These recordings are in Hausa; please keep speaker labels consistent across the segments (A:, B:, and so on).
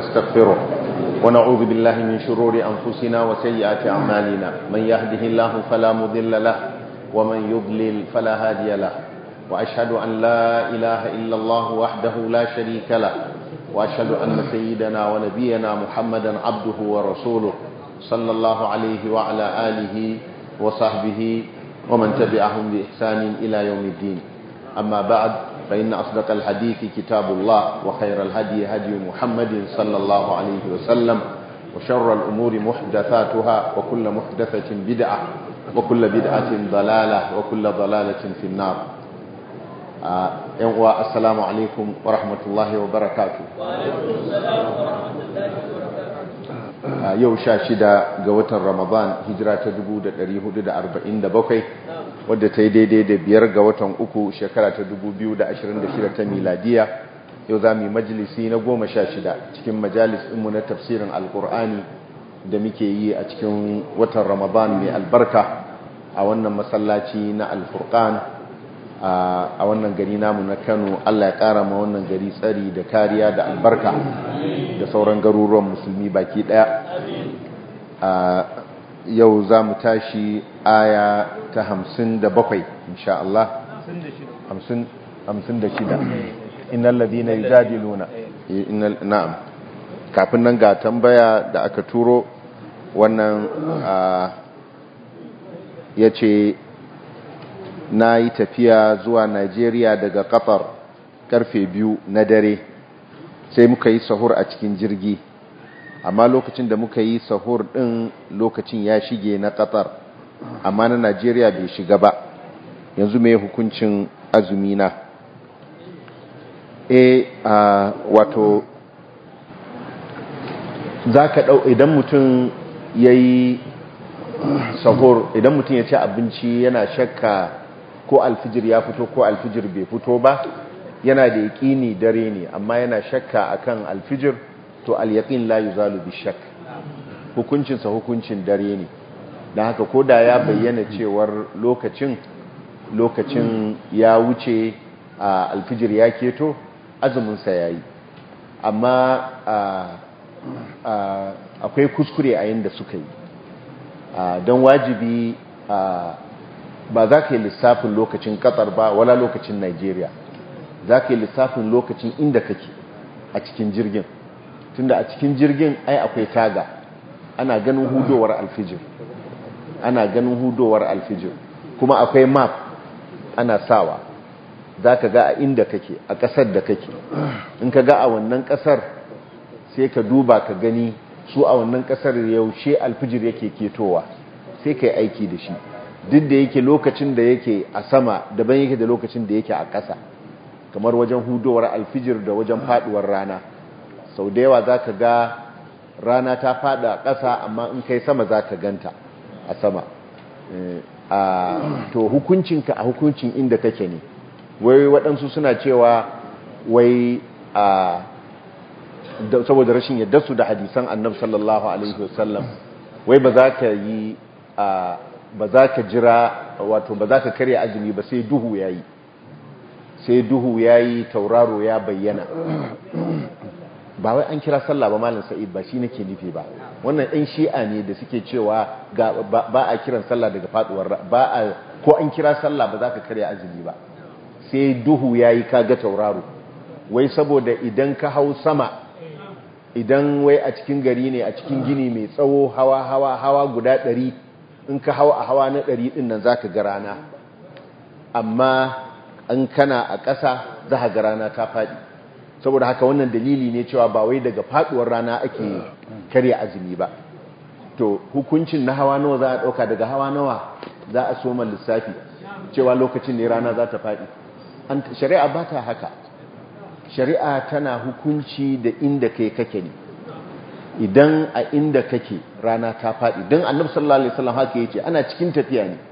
A: ونستغفره ونعوذ بالله من شرور أنفسنا وسيئات أعمالنا من يهده الله فلا مضل له ومن يضلل فلا هادي له وأشهد أن لا إله إلا الله وحده لا شريك له وأشهد أن سيدنا ونبينا محمدا عبده ورسوله صلى الله عليه وعلى آله وصحبه ومن تبعهم بإحسان إلى يوم الدين. أما بعد فإن أصدق الحديث كتاب الله وخير الهدي هدي محمد صلى الله عليه وسلم وشر الأمور محدثاتها وكل محدثة بدعة وكل بدعة ضلالة وكل ضلالة في النار. السلام عليكم ورحمة الله وبركاته. yau 16 ga watan Ramadan hijira ta 1447 wadda ta yi daidai da 5 ga watan uku shekara ta 2026 ta miladiya. Yau za mu yi majalisi na 16 cikin majalis ɗinmu na tafsirin alkur'ani da muke yi a cikin watan Ramadan mai albarka a wannan masallaci na alfurqan a wannan gari namu na Kano. Allah ya ƙara ma wannan gari tsari da kariya da albarka da sauran garuruwan musulmi baki ɗaya. Yau za mu tashi aya ta 57 insha Allah 56 innal ladina yujadiluna na'am. Kafin nan ga tambaya da aka turo wannan yace na yi tafiya zuwa Najeriya daga Qatar karfe 2 na dare sai muka yi sahur a cikin jirgi, amma lokacin da muka yi sahur din lokacin ya shige na Qatar amma na Najeriya bai shiga ba. Yanzu mai hukuncin azumi na? Wato zaka idan mutum yayi sahur, idan mutum ya ci abinci yana shakka ko alfijir ya fito ko alfijir bai fito ba, yana da yaƙini dare ne amma yana shakka akan alfijir, to al-yaqin la yuzalu bi-shakk, hukuncinsa hukuncin dare ne. Dan haka koda ya bayyana cewar lokacin ya wuce, alfijir ya keto, azumin sa yayi. Amma akwai kuskure a yanda suka yi, don wajibi ba za ka yi lissafin lokacin Qatar ba wala lokacin Najeriya, za ka yi lissafin lokacin inda kake a cikin jirgin, tunda a cikin jirgin ai akwai taga, ana ganin hudowar alfijir, kuma akwai map ana sawa, za ka ga a inda kake, a ƙasar da kake. In ka ga a wannan ƙasar sai ka duba ka gani su a wannan ƙasar yaushe alfijir yake ketowa, sai ka yi aiki da shi. Duk da yake lokacin da yake a sama daban yake da lokacin da yake a ƙasa, kamar wajen hudowar alfijir da wajen faduwar rana. Sau da yawa za ka ga rana ta fada a ƙasa amma in kai sama za ka ganta a sama. To hukuncinka a hukuncin inda kake ne. Wai waɗansu suna cewa wai saboda rashin yadda su da hadisan annabi sallallahu alaihi wasallam, wai ba za ka yi ba za ka jira, wato ba za ka karya azumi ba sai duhu yayi tauraro ya bayyana. Ba wai an kira sallah ba malam Sa'id, ba shi nake nufi ba. Wannan ɗan shi'a ne da suke cewa ba a kiran sallah daga faduwar ko an kira sallah ba za ka karya azumi ba sai duhu yayi kaga tauraro. Wai saboda idan ka hau sama, idan wai a cikin gari ne, a cikin gini mai tsawo hawa guda 100, in ka hau a hawa na 100 din nan zaka ga rana, amma in kana a ƙasa za ka ga rana ta faɗi. Saboda haka wannan dalili ne cewa ba wai daga faɗuwar rana ake karya azumi ba. To hukuncin na hawa nawa za a ɗauka, daga hawa nawa za a soma lissafi cewa lokacin ne rana za ta faɗi? Shari'a ba ta haka. Shari'a tana hukunci da inda kai kake ne. Idan a inda kake rana ta faɗi, don annabi sallallahu alaihi wasallam haka yace, ana cikin tafiya ne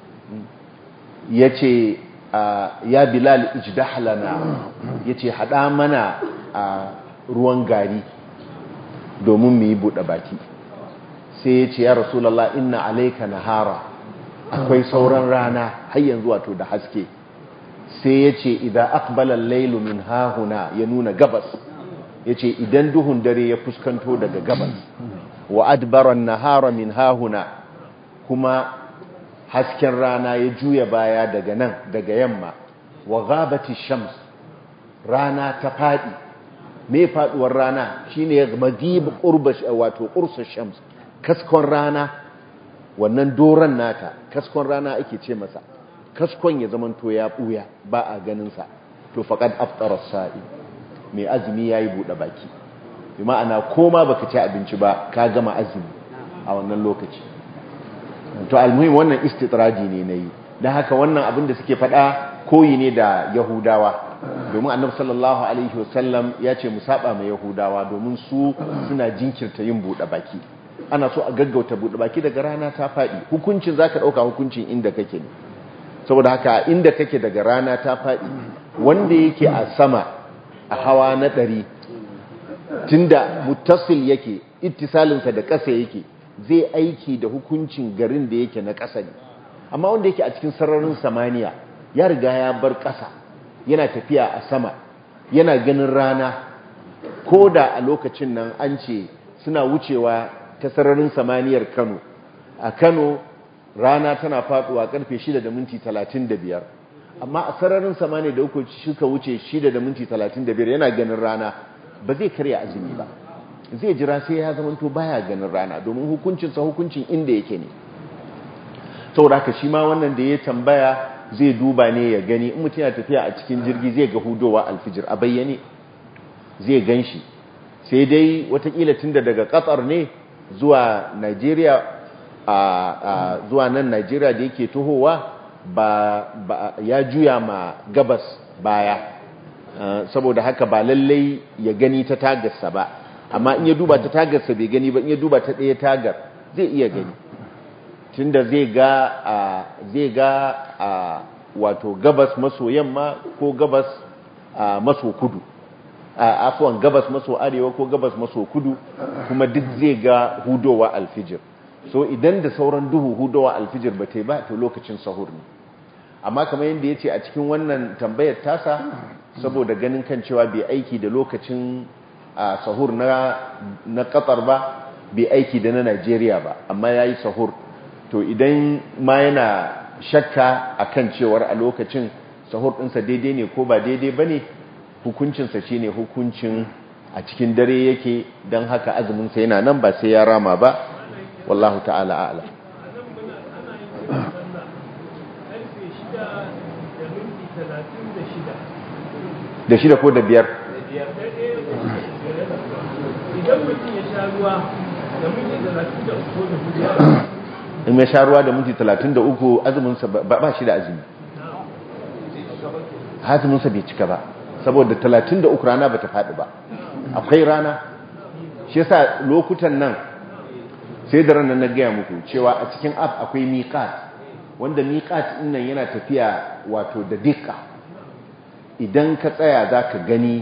A: yace ya Bilal ijdah lana, yace hada mana ruwan gari domin mu yi buɗe baki. Sai yace ya Rasulullah inna alayka nahara, akwai sauran rana har yanzu wato da haske. Sai yace idza aqbala al-laylu min hahuna, ya nuna gabas, yace idan duhun dare ya fuskanto daga gabas wa adbara an-nahara min hahuna kuma hasken rana ya juya baya daga nan daga yamma wa ghabati shams rana ta fadi me faduwar rana shine magib qurbash wato qursa shams kaskon rana wannan doran nata kaskon rana ake ce masa kaskon ya zamanto ya buya ba a ganin sa to faqad aftara as-sa'i mai azumi yayi bude baki bi ma'ana koma baka ci abinci ba ka gama azumi a wannan lokaci to almuhim wannan istitraji ne nayi dan haka wannan abin da suke fada koyi ne da yahudawa domin annabi sallallahu alaihi wasallam ya ce mu saba mai yahudawa domin su suna jinkirta yin bude baki ana so a gaggauta bude baki daga rana ta fadi hukuncin zaka dauka hukuncin inda kake ne saboda haka inda kake daga rana ta fadi wanda yake a sama a hawa na 100 tunda muttasil yake ittisalinsa da ƙasa yake zai aiki da hukuncin garin da yake na ƙasa ne amma wanda yake a cikin sararin samaniya ya riga ya bar ƙasa yana tafiya a sama yana ganin rana ko da a lokacin nan an ce suna wucewa ta sararin samaniyar Kano a Kano rana tana faduwa karfe 6:35 amma a sararin samaniya da suka wuce 6:35 yana ganin rana ba zai karya azumi ba zai jira sai ya zamanto baya ganin rana domin hukuncinsa hukuncin inda yake ne saboda haka shi ma wannan da ya tambaya zai duba ne ya gani in mutum ya tafiya a cikin jirgi zai ga hudowa alfijir a bayyane zai gan shi sai dai watakila tunda daga Qatar ne zuwa Nigeria zuwa nan Nigeria da yake tohowa ba ya juya ma gabas baya saboda haka ba lallai ya gani ta tagarsa ba amma in ya duba ta tagarsa bai gani ba in ya duba ta ɗaya tagar zai iya gani tunda zai ga wato gabas maso yamma ko gabas maso kudu afwan gabas maso arewa ko gabas maso kudu kuma duk zai ga hudowa alfijir so idan da sauran duhu hudowa alfijir ba ta ba to lokacin sahur ne amma kamar yadda ya ce a cikin wannan tambayar tasa saboda ganin kan cewa bai aiki da lokacin sahur na Qatar ba bai aiki da na Najeriya ba amma yayi sahur to idan ma yana shakka akan cewar a lokacin sahur ɗinsa daidai ne ko ba daidai bane hukuncinsa shine hukuncin a cikin dare yake don haka azuminsa yana nan ba sai ya rama ba wallahu ta'ala a'lam da shida ko da biyar
B: idan mutum ya sha ruwa da minti 33
A: in ya sha ruwa da minti 33 azuminsa ba shi da azumi azuminsa bai cika ba saboda 33 rana ba ta faɗi ba akwai rana shi yasa lokutan nan sai da ranar na gaya muku cewa a cikin app akwai miqat wanda miqat ɗin nan yana tafiya wato da dikka idan ka tsaya za ka gani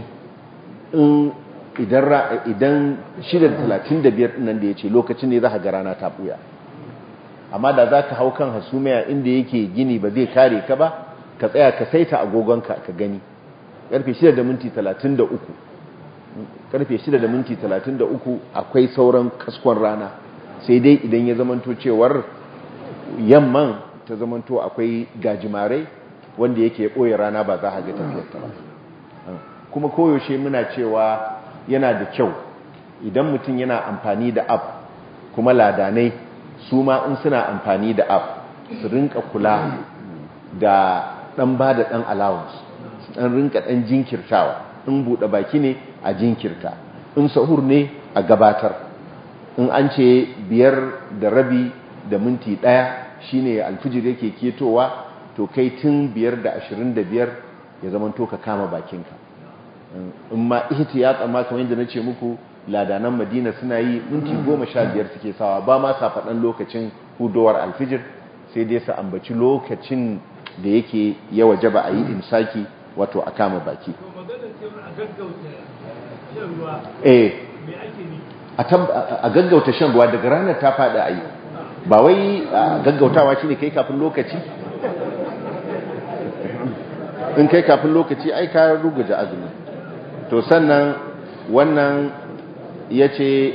A: idan 6:35 nan da ya ce lokacin ne za ka ga rana ta ɓuya amma da za ka hau kan hasumiya inda yake gini ba zai kare ka ba ka tsaya ka saita agogonka ka gani ƙarfe 6:33 ƙarfe 6:33 akwai sauran kaskon rana sai dai idan ya zamanto cewar yamman ta zamanto akwai gajimarai wanda yake ɓoye rana ba za a ga tafiyarta ba kuma koyaushe muna cewa yana da kyau idan mutum yana amfani da app kuma ladanai su ma in suna amfani da app su rinka kula da ɗan ba da ɗan allowance ɗan rinka ɗan jinkirtawa in buɗe baki ne a jinkirta in sahur ne a gabatar in an ce 5:30 shine alfijir yake ketowa to kai tun 5:25 ya zama to ka kama bakinka in ma ihtiyat amma kamar yadda nace muku ladanan Madina suna yi minti 15 suke sawa ba ma sa faɗan lokacin hudowar alfijir sai dai su ambaci lokacin da yake ya wajaba a yi imsaki wato a kama baki a gaggauta shan ruwa daga ranar ta faɗi a yi ba wai gaggautawa shine kai kafin lokaci in kai kafin lokaci ai ka ruguja azumi to sannan wannan ya ce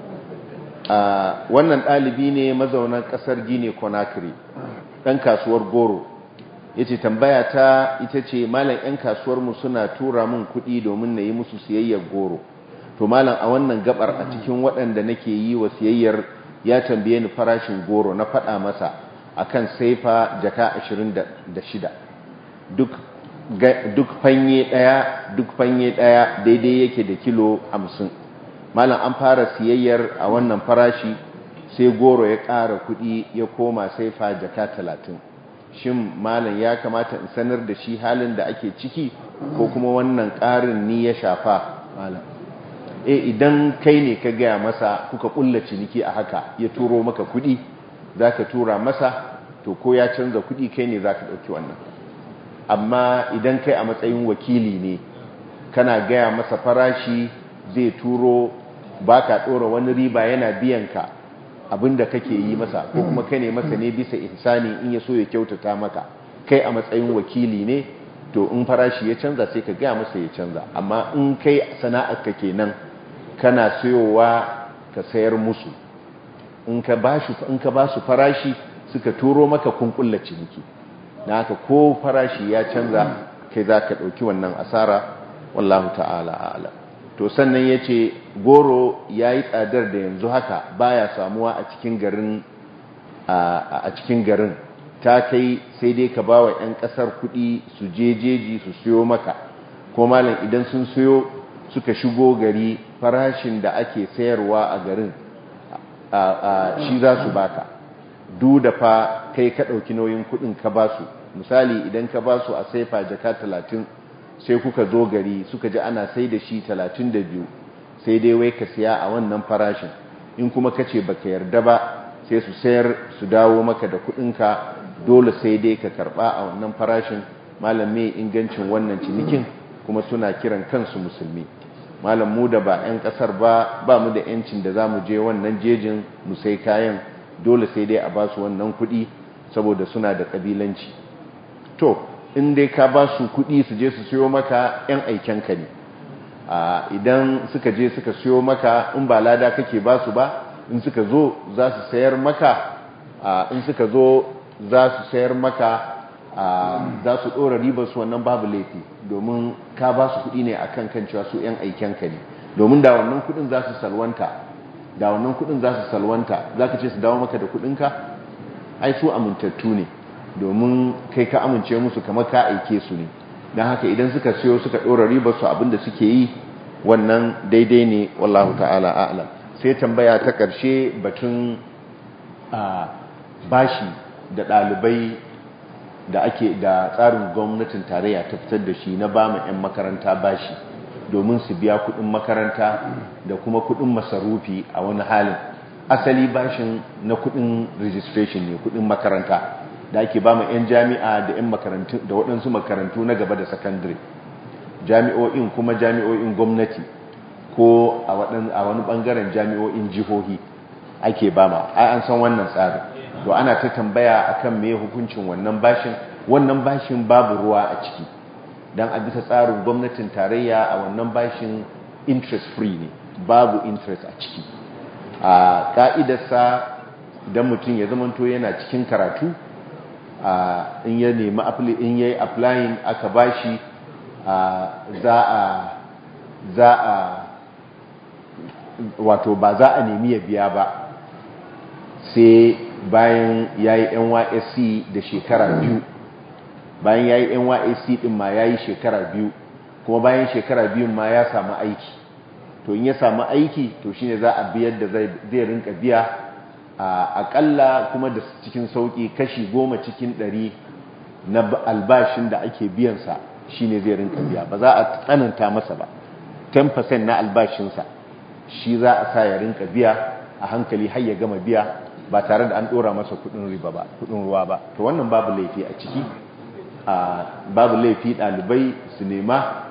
A: wannan ɗalibi ne mazaunan ƙasar Guinea Conakry ɗan kasuwar goro. Ya ce tambaya ta ita ce malam 'yan kasuwarmu suna tura min kuɗi domin na yi musu siyayyar goro. To malam a wannan gabar a cikin waɗanda nake yi wa siyayyar ya tambaye ni farashin goro, na faɗa masa akan saifa jaka 26 duk fanye ɗaya daidai yake da kilo 50. malam an fara siyayyar a wannan farashi sai goro ya ƙara kuɗi ya koma saifa jaka 30. shin malam ya kamata in sanar da shi halin da ake ciki ko kuma wannan ƙarin ni ya shafa malam? Idan kai ne ka gaya masa kuka ƙulla ciniki a haka ya turo maka kuɗi za ka tura masa, to ko ya canza kuɗi kai ne za ka ɗauki wannan. Amma idan kai a matsayin wakili ne kana gaya masa farashi zai turo, ba ka ɗora wani riba yana biyan ka abinda kake yi masa, ko kuma kai ne masa ne bisa ihsani in ya so ya kyautata maka, kai a matsayin wakili ne, to in farashi ya canza sai ka gaya masa ya canza. Amma in kai sana'ar ka kenan kana sayowa ka sayar musu, in ka ba su farashi suka turo maka kun kulla ciniki, na haka ko farashi ya canza kai za ka ɗauki wannan asara, wallahu ta'ala a'lam. To sannan ya ce goro ya yi tsadar da yanzu haka baya samuwa a cikin garin ta kai sai dai ka ba wa 'yan ƙasar kuɗi su jeji su siyo maka, ko malam idan sun siyo suka shigo gari farashin da ake sayarwa a garin shi za su baka, duk da fa kai ka ɗauki nauyin kuɗin ka ba su. Misali idan ka ba su a saifa jaka 30 sai kuka zo gari suka ji ana sai da shi 32, sai dai wai ka siya a wannan farashin, in kuma ka ce baka yarda ba sai su sayar su dawo maka da kuɗinka, dole sai dai ka karɓa a wannan farashin. Malam me ingancin wannan cinikin, kuma suna kiran kansu musulmi. Malam mu da ba 'yan ƙasar ba mu da 'yancin da za mu je wannan jejin mu sai kayan, dole sai dai a ba su wannan kuɗi saboda suna da ƙabilanci. To in dai ka ba su kuɗi su je su siyo maka, 'yan aikenka ne. Idan suka je suka siyo maka, in ba lada kake ba su ba, in suka zo za su sayar maka za su ɗora ribar su, wannan babu laifi, domin ka ba su kuɗi ne akan kan cewa su 'yan aikenka ne. Domin da wannan kuɗin za su salwanta za ka ce su dawo maka da kuɗinka, ai su amintattu ne, domin kai ka amince musu kamar ka aike su ne. don haka idan suka siyo suka ɗora ribar su abinda suke yi, wannan daidai ne, wallahu ta'ala a'lam. Sai tambaya ta ƙarshe batun bashi da ɗalibai da ake da tsarin gwamnatin tarayya ta fitar da shi na ba mu 'yan makaranta bashi domin su biya kuɗin makaranta da kuma kuɗin masarufi a wani halin. Asali bashin na kuɗin registration ne, kuɗin makaranta da ake ba mu 'yan jami'a da 'yan makarantu da waɗansu makarantu na gaba da sakandare, jami'o'in kuma jami'o'in gwamnati, ko a wani ɓangaren jami'o'in jihohi ake ba ma. Ai an san wannan tsarin. To ana ta tambaya akan me hukuncin wannan bashin babu ruwa a ciki, dan a bisa tsarin gwamnatin tarayya a wannan bashin interest free ne, babu interest a ciki. A ka'idarsa idan mutum ya zamanto yana cikin karatu, in ya nemi in yayi applying aka bashi, wato ba za a nemi ya biya ba sai bayan ya yi NYSC da shekara 2, bayan ya yi NYSC ɗin ma ya yi shekara 2, kuma bayan shekara 2 ma ya samu aiki. To in ya samu aiki, to shine za a biyar da zai rinka biya aƙalla kuma da cikin sauƙi kashi 10 cikin 100 na albashin da ake biyansa shine zai rinka biya, ba za a tsananta masa ba. 10% na albashinsa shi za a sa ya rinka biya a hankali har ya gama biya, ba tare da an dora masa kudin ruwa ba. To wannan babu laifi a ciki, babu laifi ɗalibai su nema,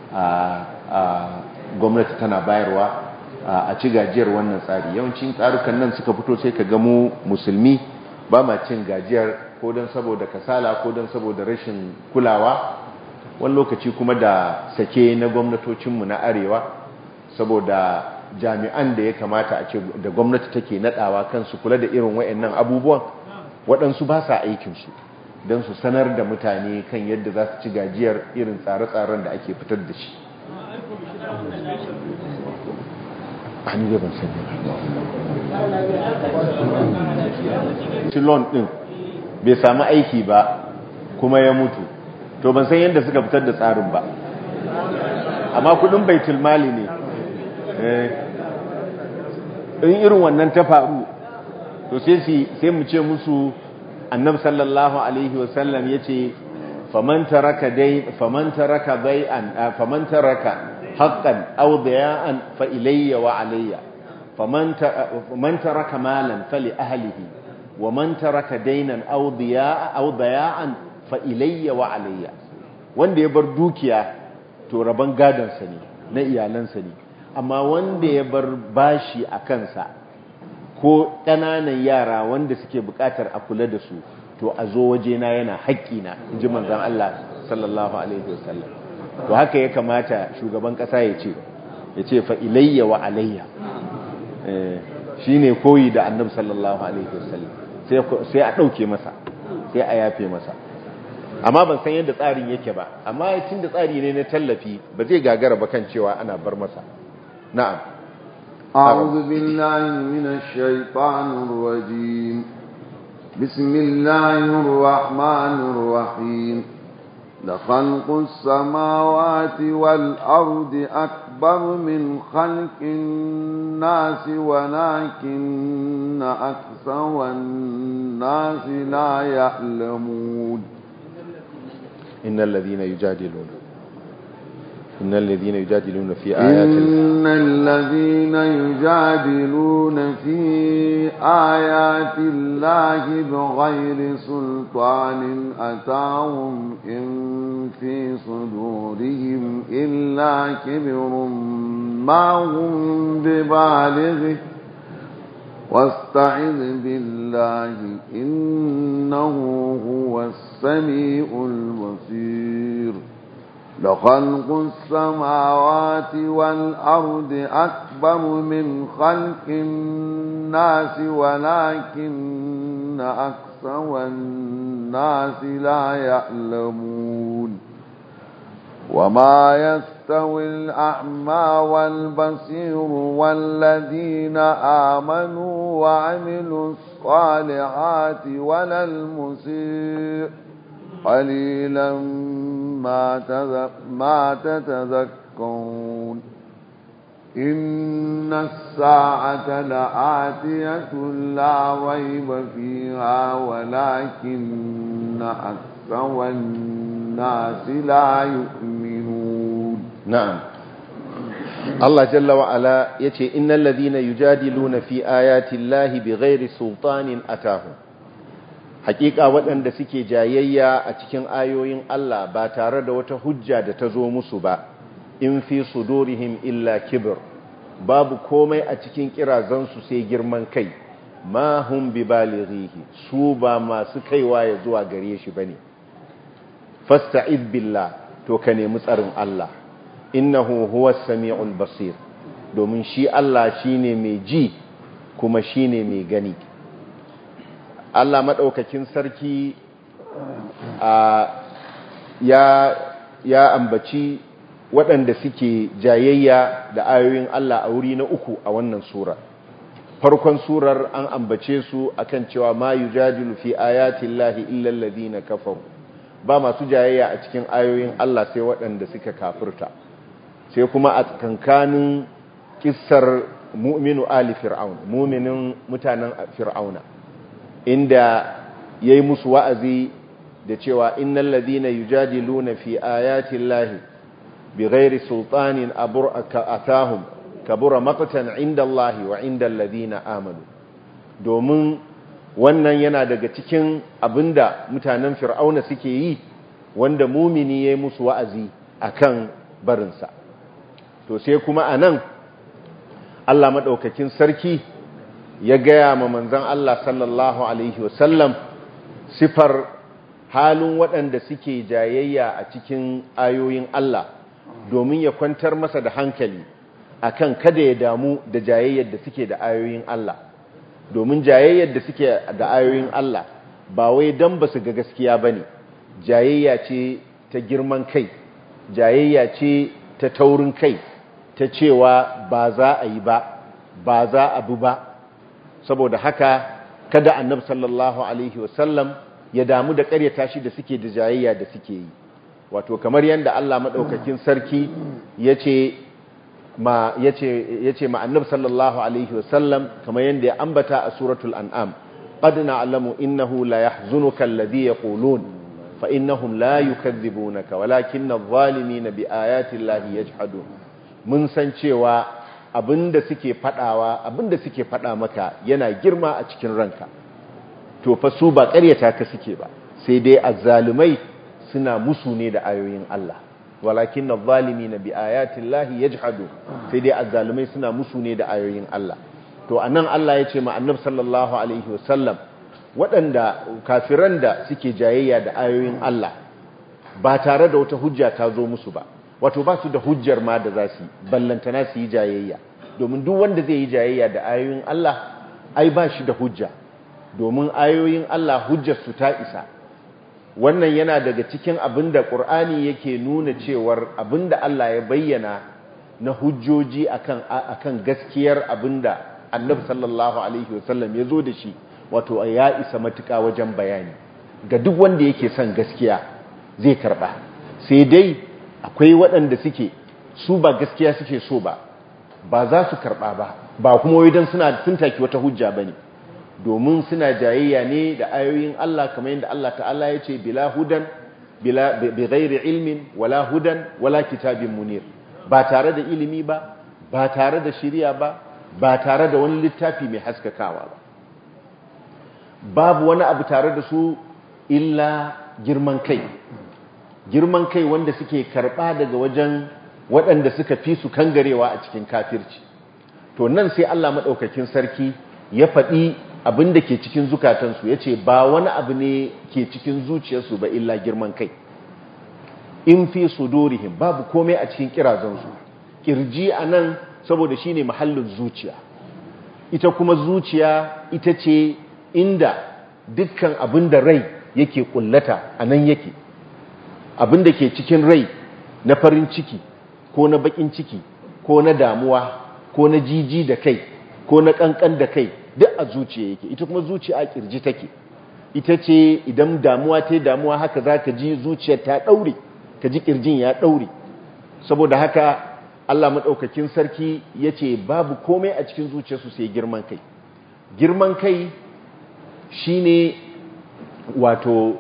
A: gwamnati tana bayarwa a ci gajiyar wannan tsari. Yawancin tsarukan nan suka fito sai ka ga mu musulmi ba ma cin gajiyar, ko don saboda kasala ko don saboda rashin kulawa, wani lokaci kuma da sake na gwamnatocinmu na arewa saboda jami'an da ya kamata a ce da gwamnati take nadawa kansu kula da irin wayannan abubuwan waɗansu ba sa aikinsu don su sanar da mutane kan yadda za su ci gajiyar irin tsare-tsaren da ake fitar da shi. Tilon ɗin bai sami aiki ba kuma ya mutu, to ban san yadda suka fitar da tsarin ba, amma kudin baitul mali ne. In irin wannan ta faru to sai mu ce musu annabi sallallahu alaihi wasallam yace faman taraka haqqan aw daya'an fa ilayya wa alayya faman taraka malan fali ahlihi wa man taraka daynan aw daya'an fa ilayya wa alayya. Wanda ya bar dukiya to raban gadansa ne, na iyalansa ne, amma wanda ya bar bashi a kansa ko ƙananan yara wanda suke buƙatar a kula da su to a zo wajena yana haƙƙina, in ji manzon Allah sallallahu alaihi wasallam. To haka ya kamata shugaban ƙasa ya ce fa ilayya wa alayya, shine koyi da annabi sallallahu alaihi wasallam, sai a ɗauke masa, sai a yafe masa. Amma ban san yadda tsarin yake ba, amma tun da tsari ne na tallafi ba zai gagara ba kan cewa ana bar masa. نعم.
C: أعوذ بالله من الشيطان الرجيم. بسم الله الرحمن الرحيم. لخلق السماوات والأرض أكبر من خلق الناس ولكن أكثر الناس لا يعلمون.
A: إن الذين يجادلون في آيات
C: الله بغير سلطان أتاهم إن في صدورهم إلا كبر ما هم ببالغه واستعذ بالله إنه هو السميع البصير. لخلق السماوات والأرض أكبر من خلق الناس ولكن أكثر الناس لا يعلمون. وما يستوي الأعمى والبصير والذين آمنوا وعملوا الصالحات ولا المسيء قليلا ما تتذكرون. إن الساعة لآتية لا ريب فيها ولكن أكثر الناس لا يؤمنون.
A: نعم. الله جل وعلا يتي إن الذين يجادلون في آيات الله بغير سلطان أتاهم. Hakika waɗanda suke jayayya a cikin ayoyin Allah ba tare da wata hujja da ta zo musu ba, in fi sudurihim illa kibir, babu komai a cikin kirazansu sai girman kai, ma hum bi balighihi, su ba masu kaiwa ya zuwa gare shi bane. Fasta'iz billah, to ka nemi tsarin Allah, innahu huwas sami'ul basir, domin shi Allah shine mai ji kuma shine mai gani. Allah maɗaukakin sarki ya ambaci waɗanda suke jayayya da ayoyin Allah a wuri na uku a wannan sura. Farkon surar an ambace su akan cewa ma yujadilu fi ayati llahi illa alladhina kafaru, ba masu jayayya a cikin ayoyin Allah sai waɗanda suka kafirta. Sai kuma a tsakankanin kissar mu'minu ali fir'aun, mu'minin mutanen fir'auna, inda yayi musu wa'azi da cewa innal ladina yujadiluna fi ayati llahi bighairi sultanin atahum kabura maqtan inda Allahi wa inda alladhina amanu. Domin wannan yana daga cikin abinda mutanen fir'auna suke yi, wanda mumini yayi musu wa'azi akan barinsa. To sai kuma anan Allah madaukakin sarki ya gaya ma manzon Allah sallallahu alaihi wasallam sifar halin waɗanda suke jayayya a cikin ayoyin Allah, domin ya kwantar masa da hankali akan kada ya damu da jayayyar da suke da ayoyin Allah, domin jayayyar da suke da ayoyin Allah ba wai dan ba su ga gaskiya bane, jayayya ce ta girman kai, jayayya ce ta taurin kai, ta cewa ba za a yi ba za a bi ba. Saboda haka kada annabi sallallahu alaihi wasallam ya damu da ƙaryata shi da suke da jayayya da suke yi. Wato kamar yadda Allah madaukakin sarki yace ma annabi sallallahu alaihi wasallam, kamar yadda ya ambata a suratul an'am, qad na'lamu innahu la yahzunuka alladhi yaqulun fa innahum la yukadhibunaka walakinna adh-dhalimina bi ayati llahi yajhadun. Mun san cewa abinda suke fada maka yana girma a cikin ranka, to fa su ba ƙaryata ka suke ba, sai dai azzalumai suna musu ne da ayoyin Allah. walakin adh-dhalimina bi ayati llahi yajhadun, sai dai azzalumai suna musu ne da ayoyin Allah. To anan Allah ya ce ma annabi sallallahu alaihi wasallam, waɗanda kafiran da suke jayayya da ayoyin Allah ba tare da wata hujja ta zo musu ba, wato ba su da hujjar ma da za su ballantana su yi jayayya, domin duk wanda zai yi jayayya da ayoyin Allah ai ba shi da hujja, domin ayoyin Allah hujjar su ta isa. Wannan yana daga cikin abinda Qur'ani yake nuna cewar abinda Allah ya bayyana na hujjoji akan gaskiyar abinda Annabi sallallahu alaihi wasallam ya zo da shi, wato ya isa matuƙa wajen bayani ga duk wanda yake son gaskiya zai karba. Sai dai akwai waɗanda suke su ba gaskiya suke so ba za su karba ba kuma wai dan sun taki wata hujja bane, domin suna jayayya ne da ayoyin Allah, kamar yadda Allah ta'ala ya ce bila hudan bi ghairi ilmin wala hudan wala kitabin munir, ba tare da ilimi ba tare da shiriya ba tare da wani littafi mai haskakawa ba. Babu wani abu tare da su illa girman kai wanda suke karba daga wajen waɗanda suka fi su kangarewa a cikin kafirci. To nan sai Allah madaukakin sarki ya faɗi abin da ke cikin zukatansu, ya ce ba wani abu ne ke cikin zuciyarsu ba illa girman kai. In fi sudurihim, babu komai a cikin kirazansu. Kirji a nan saboda shi ne mahallin zuciya, ita kuma zuciya ita ce inda dukkan abin da rai yake kullata a nan yake. Abin da ke cikin rai na farin ciki ko na bakin ciki ko na damuwa ko na jiji da kai ko na kankan da kai duk a zuciya yake. Ita kuma zuciya a kirji take, ita ce idan damuwa ta damuwa haka za ka ji zuciyar ta ɗaure, ka ji kirjin ya ɗaure. Saboda haka Allah maɗaukakin sarki ya ce babu komai a cikin zuciyarsu sai girman kai. Girman kai shi ne wato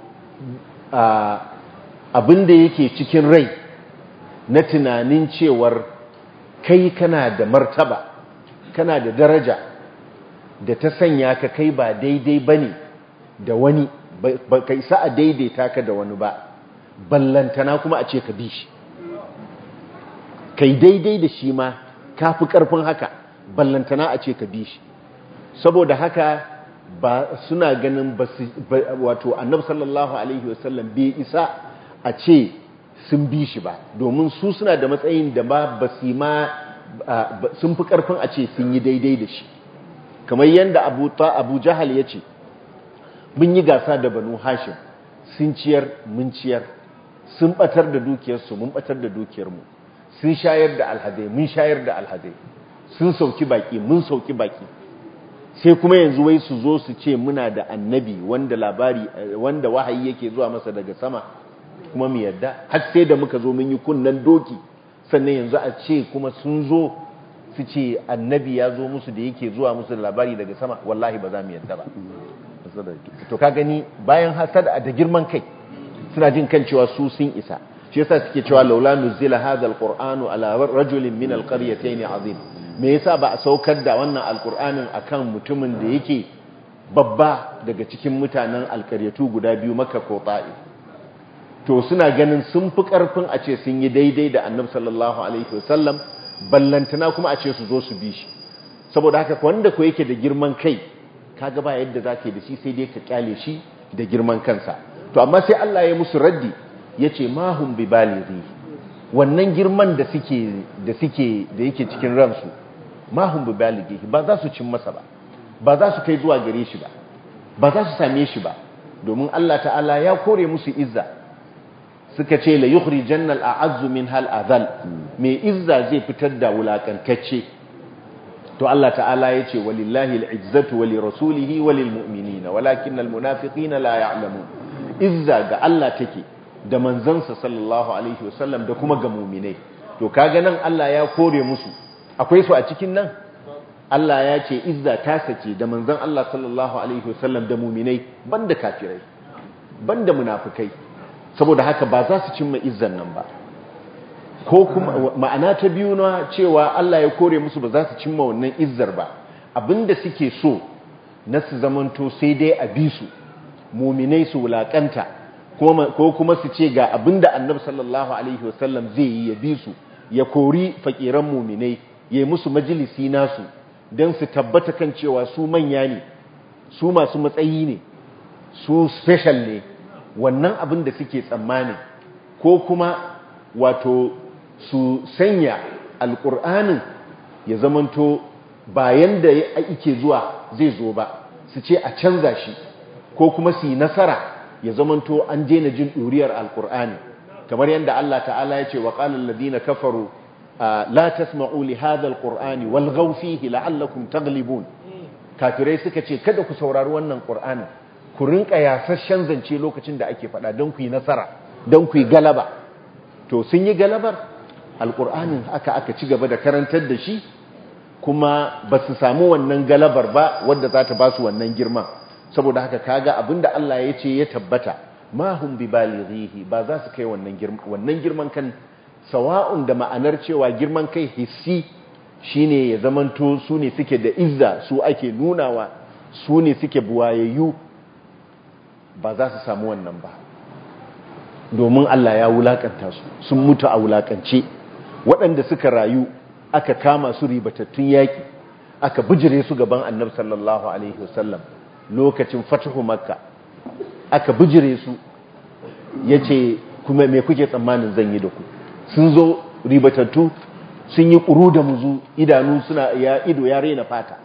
A: abin da yake cikin rai na tunanin cewar kai kana da martaba, kana da daraja da ta sanya ka kai ba daidai ba ne da wani, ba ka isa a daidaita ka da wani ba, ballantana kuma a ce ka bi shi. Kai daidai da shi ma ka fi ƙarfin haka, ballantana a ce ka bi shi. Saboda haka ba suna ganin wato Annabi sallallahu alaihi wasallam bai isa a ce sun bi shi ba, domin su suna da matsayin da ba su ma sun fi ƙarfin a ce sun yi daidai da shi. Kamar yadda Abu Jahal ya ce, mun yi gasa da Banu Hashim, sun ciyar mun ciyar, sun batar da dukiyarsu mun batar da dukiyarmu, sun shayar da alhadai mun shayar da alhadai, sun sauki baki mun sauki baki, sai kuma yanzu wai su zo su ce muna da annabi wanda wahayi yake zuwa masa daga sama kuma mu yadda. Har sai da muka zo mun yi kunnan doki, sannan yanzu a ce kuma sun zo su ce annabi ya zo musu da yake zuwa musu da labari daga sama, wallahi ba za mu yadda ba. To ka gani bayan hasada da girman kai suna jin kan cewa su sun isa, shi yasa suke cewa laula nuzila hadha alqur'anu ala rajulin min alqaryatayn azim, me yasa ba a saukar da wannan alqur'anin akan mutumin da yake babba daga cikin mutanen alkaryatu guda biyu, Makka ko Ta'if. To suna ganin sun fi karfin a ce sun yi daidai da Annabi sallallahu alaihi wasallam, ballantana kuma a ce su zo su bi shi. Saboda haka wanda ko yake da girman kai, kaga ba yadda zaka yi da shi sai dai ka kyale shi da girman kansa. To amma sai Allah ya musu raddi, yace ma hum bi balighi, wannan girman da yake cikin ransu ma hum bibalighi ba za su cin masa ba za su kai zuwa gare shi ba za su same shi ba domin Allah ta'ala ya kore musu izza suka ce la yukhrijanna al-a'azzu min hal azal mai izza zai fitar da wulakantacce to Allah ta'ala ya ce walillahi al-izzatu wa li rasulihi wa lil mu'minina walakinna al-munafiqina la ya'lamun izza ga Allah take da manzansa sallallahu alaihi wasallam da kuma ga mu'minai to kaga nan Allah ya kore musu akwai su a cikin nan Allah ya ce izza ta sace da manzan Allah sallallahu alaihi wasallam da mu'minai banda kafirai banda munafikai saboda haka ba za su cimma izzan nan ba ko kuma ma'ana ta biyu na cewa Allah ya kore musu ba za su cimma wannan izzar ba abinda suke so na su zamanto sai dai a bi su mu'minai su wulakanta ko kuma su ce ga abinda annabi sallallahu alaihi wasallam zai yi ya bi su ya kori fakiran mu'minai ya yi musu majalisi nasu don su tabbata kan cewa su manya ne su masu matsayi ne su special ne wannan abin da suke tsammani ko kuma wato su sanya alƙur'anin ya zamanto bayan da ake zuwa zai zo ba su ce a canza shi ko kuma su yi nasara ya zamanto an daina jin ɗuriyar alƙur'ani kamar yadda Allah ta'ala ya ce wa qala alladhina kafaru la tasma'u li hadha alqur'ani walghaw fihi la'allakum taghlibun kafirai suka ce kada ku saurari wannan qur'ani ku rinka yasasshen zance lokacin da ake faɗa don ku yi nasara don ku yi galaba to sun yi galabar alqur'anin aka ci gaba da karantar da shi kuma ba su samu wannan galabar ba wadda za ta ba su wannan girman saboda haka kaga abinda Allah ya ce ya tabbata ma hum bibalighihi ba za su kai wannan girman kan sawa'un da ma'anar cewa girman kai hissi shine ya zamanto su ne suke da izza su ake nunawa su ne suke buwayayyu ba za su samu wannan ba domin Allah ya wulakanta su sun mutu a wulakance waɗanda suka rayu aka kama su ribatattun yaƙi aka bijire su gaban annabi sallallahu alaihi wasallam lokacin fatahu makka aka bijire su yace kuma me kuke tsammanin zan yi da ku sun zo ribatattu sun yi ƙuru da muzu idanu suna ido ya rena fata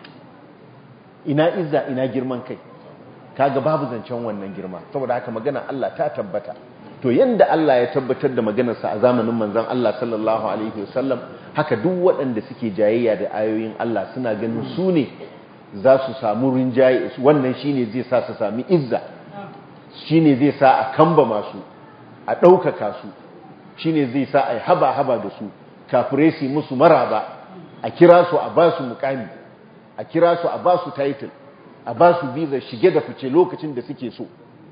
A: ina izza ina girman kai kaga babu zancen wannan girma saboda haka magana Allah ta tabbata to yanda Allah ya tabbatar da maganarsa a zamanin manzon Allah sallallahu alaihi wasallam haka duk waɗanda suke jayayya da ayoyin Allah suna ganin su ne za su samu rinjaye wannan shine zai sa su sami izza shine zai sa a kamba masu a ɗaukaka su shine zai sa a yi haba-haba da su kafirai su musu maraba a kira su a ba su mukami a kira su a ba su title a ba su visa shige da fice lokacin da suke so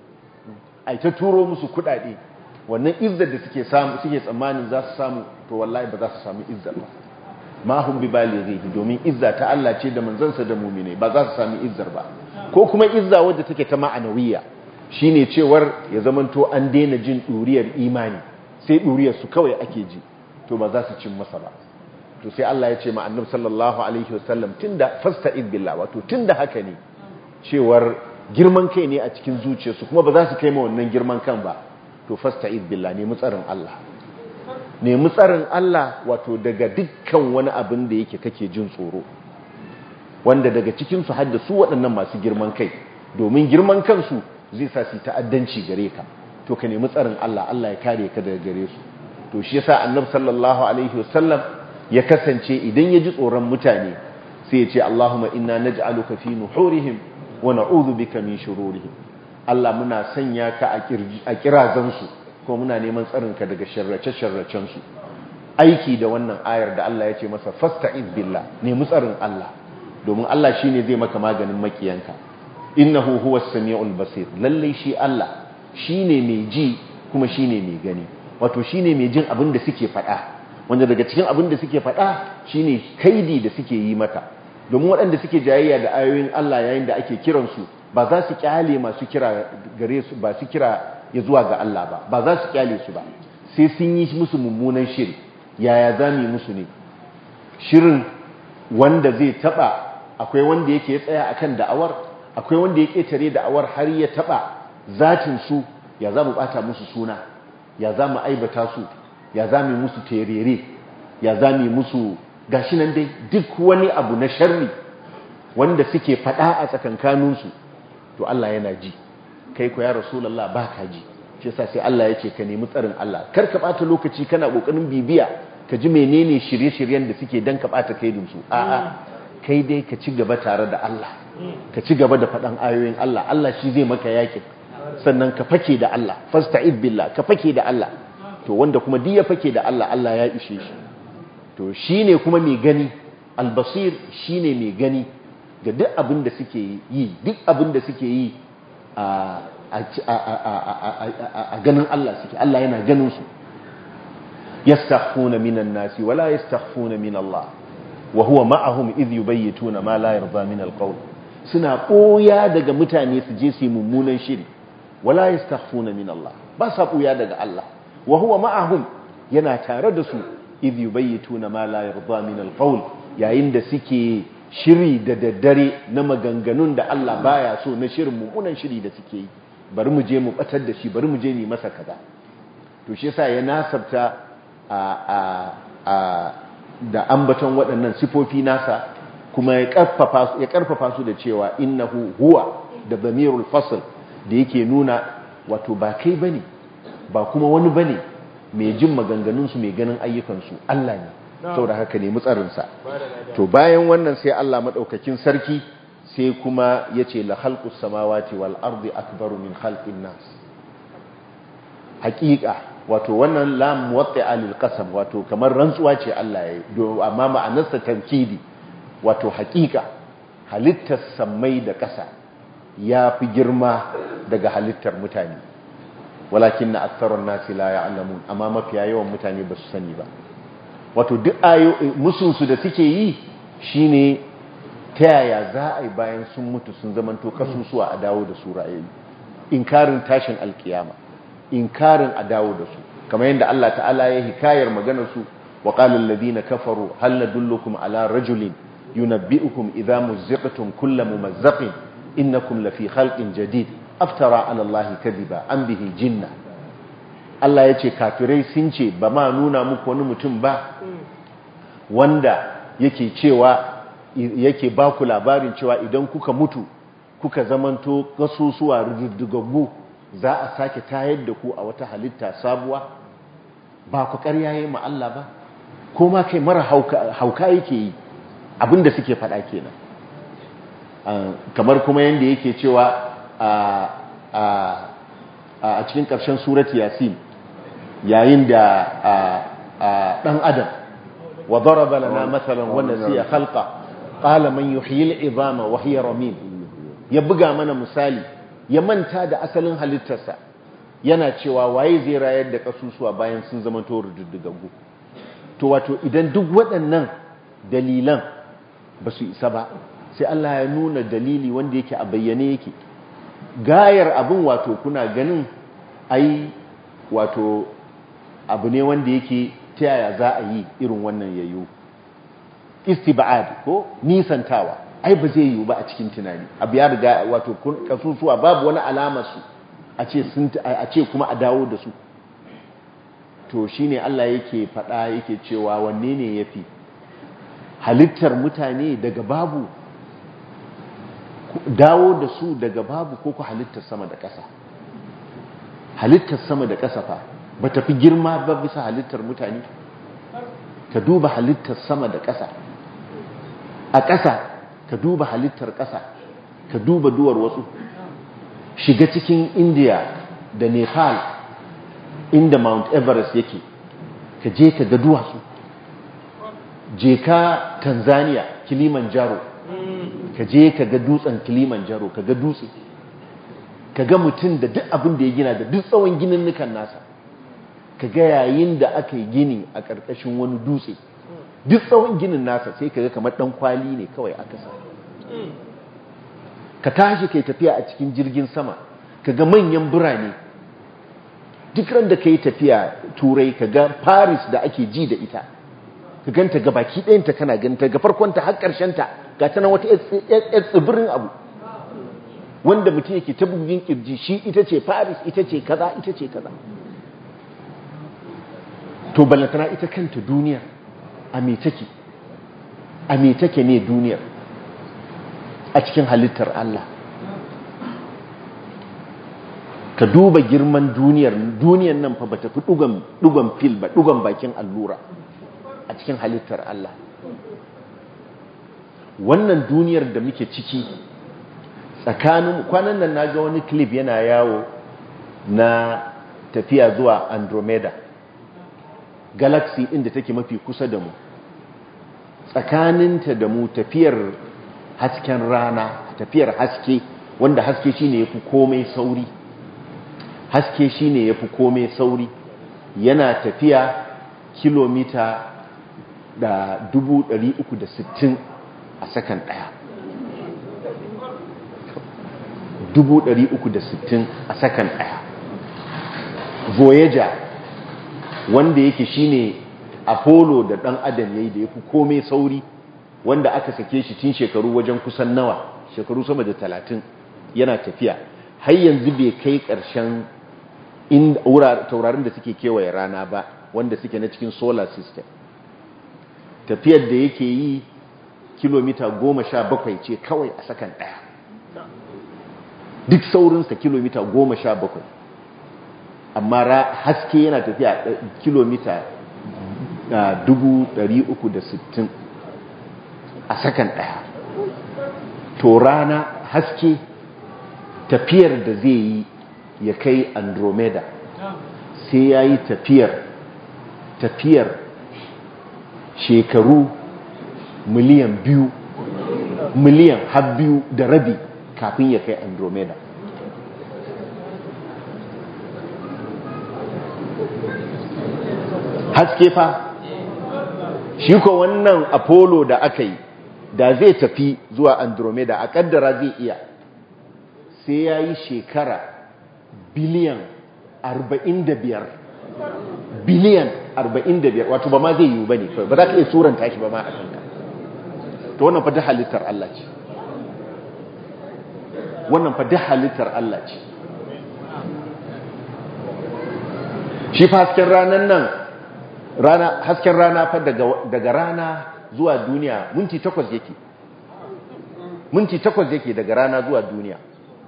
A: a ta turo musu kudade wannan izzar da suke tsammanin za su samu to wallahi ba za su samu izzar ba ma hum bi balighi domin izza ta Allah ce da manzansa da mu'mine ba za su samu izzar ba ko kuma izza wadda take ta ma'anawiya shine cewar ya zamanto an daina jin duriyar imani sai duriyar su kawai ake ji to ba za su cin masa ba to sai Allah ya ce ma annabi sallallahu alaihi wasallam tunda fasta'id billah wato tunda haka ne cewar girman kai ne a cikin zuciyarsu kuma ba za su kai ma wannan girman kan ba to fasta'id billah ne mutsarin Allah ne mutsarin Allah wato daga dukkan wani abin da yake kake jin tsoro wanda daga cikin su hadda su waɗannan masu girman kai domin girman kansu zai sa su ta'addanci gare ka to ka nemi tsarin Allah Allah ya kare ka daga gare su to shi yasa annabi sallallahu alaihi wasallam ya kasance idan ya ji tsoron mutane sai ya ce Allahumma inna naj'aluka fi nuhurihim wa na'udhu bika min shururihim Allah muna sanya ka a kirazan su ko muna neman tsarin ka daga sharrace-sharracen su aiki da wannan ayar da Allah ya ce masa fasta'iz billah nemi tsarin Allah domin Allah shine zai maka maganin makiyanka innahu huwas samiul basir lalle shi Allah shine mai ji kuma shine mai gani wato shine mai jin abin da suke faɗa wanda daga cikin abin da suke faɗa shine kaidi da suke yi maka domin waɗanda suke jayayya da ayoyin Allah yayin da ake kiransu ba za su kyale masu kira gare su ba su kira ya zuwa ga Allah ba za su kyale su ba sai sun yi musu mummunan shiri yaya za mu yi musu ne shirin wanda zai taba akwai wanda yake tsaya akan da'awar akwai wanda ya ketare da'awar har ya taba zatin su ya za mu bata musu suna ya za mu aibata su ya za mu musu terere, ya za mu musu gashi nan dai duk wani abu na sharri wanda suke faɗa a tsakankaninsu, to Allah yana ji. Kai ko ya Rasulullah ba ka ji, shi yasa sai Allah ya ce ka nemi tsarin Allah, kar ka ɓata lokaci kana ƙoƙarin bibiya ka ji menene shirye-shiryen da suke dan ka ɓata kaidinsu. A'a, kai dai ka ci gaba tare da Allah, ka ci gaba da faɗan ayoyin Allah, Allah shi zai maka yakin, sannan ka fake da Allah, fasta'id billah, ka fake da Allah. To wanda kuma duk ya fake da Allah, Allah ya ishe shi. To shine kuma mai gani, albasir shine mai gani ga duk abin da suke yi, duk abin da suke yi a ganin Allah suke, Allah yana ganin su. yastakhfuna minan nasi wala yastakhfuna min Allah wa huwa ma'ahum idh yubayyituna ma la yarda min alqawl. Suna ɓoya daga mutane su je su yi mummunan shiri, wala yastakhfuna min Allah, ba sa ɓoya daga Allah. Wa huwa ma'ahum, yana tare da su, idh yubayyituna ma la yarda min alqawl, yayin da suke shiri da daddare na maganganun da Allah baya so, na shirin mummunan shiri da suke yi, bari mu je mu batar da shi, bari mu je mu masa kaza. To shi yasa ya nasabta da ambaton waɗannan sifofi nasa, kuma ya karfafa su da cewa innahu huwa, da dhamirul fasl da yake nuna wato ba kai bane, ba kuma wani bane mai jin maganganunsu, mai ganin ayyukansu, Allah ne. Saboda haka ne mutsarinsa. To bayan wannan sai Allah madaukakin sarki sai kuma yace la khalqus samawati wal ardi akbaru min khalqin nas. Haqiqa wato wannan lam muwatti'a lil qasam, wato kamar rantsuwa ce Allah yayi, amma ma'anarsa tankidi, wato haqiqa halittar samai da ƙasa ya fi girma daga halittar mutane, walakinna aktharun nasi la ya'lamun, amma mafiya yawan mutane ba su sani ba. Wato duk musunsu da suke yi shine ta yaya za a yi bayan sun mutu sun zamanto kasusuwa a dawo da su ra'ayi, inkarin tashin alkiyama, inkarin a dawo da su, kamar yadda Allah ta'ala ya hikayar maganar su, wa qala alladhina kafaru hal nadullukum ala rajulin yunabbi'ukum idha muzziqtum kull mumazzaqin innakum lafi khalqin jadid aftara ala allahi kadhiba am bihi jinna. Allah ya ce kafirai sun ce ba ma nuna muku wani mutum ba wanda yake cewa, yake ba ku labarin cewa idan kuka mutu kuka zamanto kasusuwa rududdugagu za a sake tayar da ku a wata halitta sabuwa, ba ku ƙarya yayin ma Allah ba, ko ma kai mara hauka yake yi, abinda suke faɗa kenan. Kamar kuma yanda yake cewa a cikin ƙarshen surati Yasin, yayin da ɗan adam wa daraba lana mathalan wa nasiya khalqa qala man yuhyi al-'idama wa hiya ramim, ya buga mana misali, ya manta da asalin halittarsa, yana cewa waye zai rayar da kasusuwa bayan sun zama to rududdugagu. To wato idan duk waɗannan dalilan ba su isa ba, sai Allah ya nuna dalili wanda yake a bayyane yake. Gayar abin wato kuna ganin ai wato abu ne wanda yake ta yaya za a yi irin wannan yayyo, istibad ko nisantawa, ai ba zai yiwu ba a cikin tunani, abu ya riga wato kasusuwa babu wani alamar su a ce kuma a dawo da su. To shine Allah yake faɗa, yake cewa wanne ne yafi, halittar mutane daga babu, dawo da su daga babu, ko ku halittar sama da ƙasa? Halittar sama da ƙasa fa ba ta fi girma ba bisa halittar mutane? Ka duba halittar sama da ƙasa, a ƙasa ka duba halittar ƙasa, ka duba duwar wasu, shiga cikin India da Nepal inda Mount Everest yake, ka je ka ga duwatsu, je ka Tanzania Kilimanjaro, ka je ka ga dutsen Kilimanjaro, ka ga dutse, ka ga mutum da duk abin da ya gina da duk tsawon gininnukan nasa, ka ga yayin da aka yi gini a ƙarƙashin wani dutse, duk tsawon ginin nasa sai ka ga kamar ɗan kwali ne kawai aka sa. Ka tashi kai tafiya a cikin jirgin sama, ka ga manyan birane, duk ran da ka yi tafiya Turai, ka ga Paris da ake ji da ita, ka ganta ga baki ɗayanta, kana ganta ga farkonta har ƙarshenta, ga tana wata ‘yar tsibirin abu wanda mutum yake ta bugin kirji, shi ita ce Paris, ita ce kaza, ita ce kaza. to balantana ita kanta duniyar a me take ne duniyar a cikin halittar Allah. Ka duba girman duniyar nan fa bata fi dugon fil ba, dugon bakin allura a cikin halittar Allah. Wannan duniyar da muke ciki tsakanin kwanan nan naga wani clip yana yawo na tafiya zuwa Andromeda galaxy inda take mafi kusa da mu, tsakaninta da mu tafiyar hasken rana, tafiyar haske, wanda haske shine yafi komai sauri, haske shine yafi komai sauri, yana tafiya kilomita da 360 a sakan daya, 360 a sakan daya. Voyager wanda yake shine Apollo da dan adam yayi da yafi komai sauri, wanda aka sake shi tun shekaru wajen kusan nawa, shekaru sama da 30 yana tafiya, har yanzu bai kai karshen taurarin da suke kewaye rana ba, wanda suke na cikin solar system. Tafiyar da yake yi kilomita 17 ce kawai a sakan daya, duk saurinsa kilomita 17, amma haske yana tafiya kilomita 360 a sakan daya. To rana haske tafiyar da zai yi ya kai Andromeda sai ya yi tafiyar shekaru miliyan 2.5 kafin ya kai Andromeda. Haske fa shi ko wannan Apollo da aka yi da zai tafi zuwa Andromeda a kaddara zai iya, sai ya yi shekara biliyan 45, biliyan 45, wato ba ma zai yiwu ba ne, ba za ka iya suranta shi ba ma a kanka. To wannan fa duk halittar Allah ce, wannan fa duk halittar Allah ce. Shi fa hasken ranar nan, hasken rana fa daga rana zuwa duniya minti 8 yake, minti 8 yake daga rana zuwa duniya.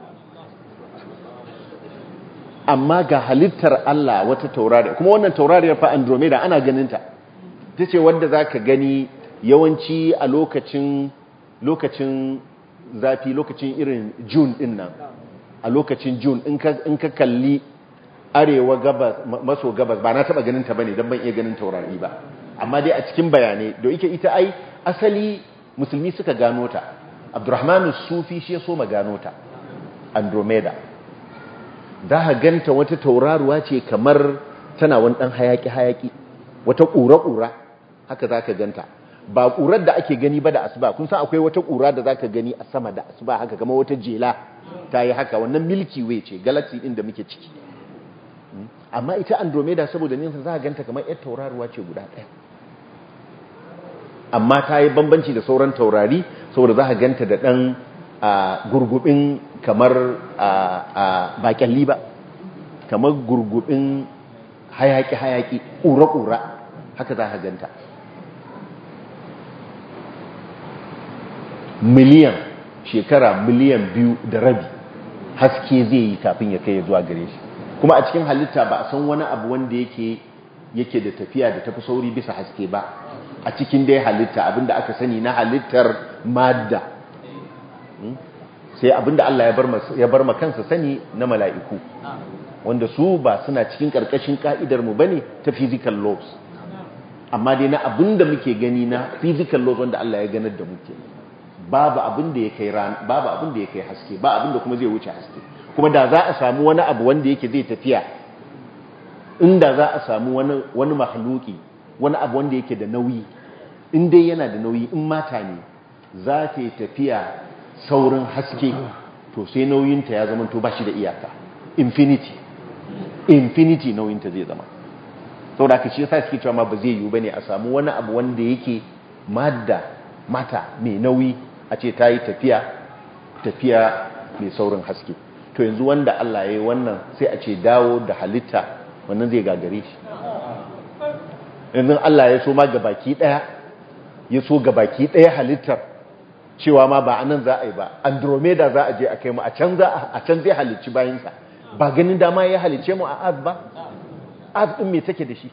A: Amma ga halittar Allah wata taurari, kuma wannan taurariyar fa Andromeda ana ganinta, ta ce wadda za ka gani yawanci a lokacin zafi, lokacin irin June din nan, a lokacin June in ka kalli arewa gabas maso gabas, ba na taba ganin ta bane dan ban iya ganin taurari ba, amma dai a cikin bayanai da yake ita ai asali musulmi suka gano ta, Abdurrahman Sufi shi ya so ma gano ta Andromeda. Da ha ganta wata tauraruwa ce kamar tana wani dan hayaki wata ƙura haka zaka ganta, ba ƙurar da ake gani ba da asuba. Kun san akwai wata ƙura da zaka gani a sama da asuba haka kamar wata jela ta yi haka, wannan Milky Way ce, galaxy din da muke ciki. Amma ita Andromeda saboda nesa za a ganta kamar yar tauraruwa ce guda ɗaya, amma ta yi bambanci da sauran taurari saboda za a ganta da ɗan gurgubin kamar ba kyalli ba, kamar gurgubin hayaki ƙura haka za a ganta. Shekara miliyan 2.5 haske zai yi kafin ya kai zuwa gare shi. Kuma a cikin halitta ba a san wani abu wanda yake da tafiya da tafi sauri bisa haske ba a cikin dai halitta, abinda aka sani na halittar madda, sai abinda Allah ya bar ma kansa sani na mala'iku, wanda su ba suna cikin karkashin ka'idar mu bane ta physical laws, amma dai na abinda muke gani na physical laws wanda Allah ya ganar da muke, babu abinda ya kai babu abinda ya kai haske, ba abinda kuma zai wuce haske. Kuma da za a samu wani abu wanda yake zai tafiya, inda za a samu wani mahaluki, wani abu wanda yake da nauyi, in dai yana da nauyi, in mata ne za ta yi tafiya saurin haske, to sai nauyinta ya zama to ba shi da iyaka, infinity nauyinta zai zama. Saboda haka shi yasa suke cewa ma ba zai yiwu bane a samu wani abu wanda yake mata mai nauyi a ce ta yi tafiya mai saurin haske. To yanzu wanda Allah ya yi wannan sai a ce dawo da halitta, wannan zai gagare shi. yanzu Allah ya so ma gabaki daya ya so gabaki daya halittar cewa ma ba anan za a yi ba, Andromeda za a je a kai mu a can zai halicci bayansa. Ba ganin dama ya halicce mu a Az ba? Az din me take da shi?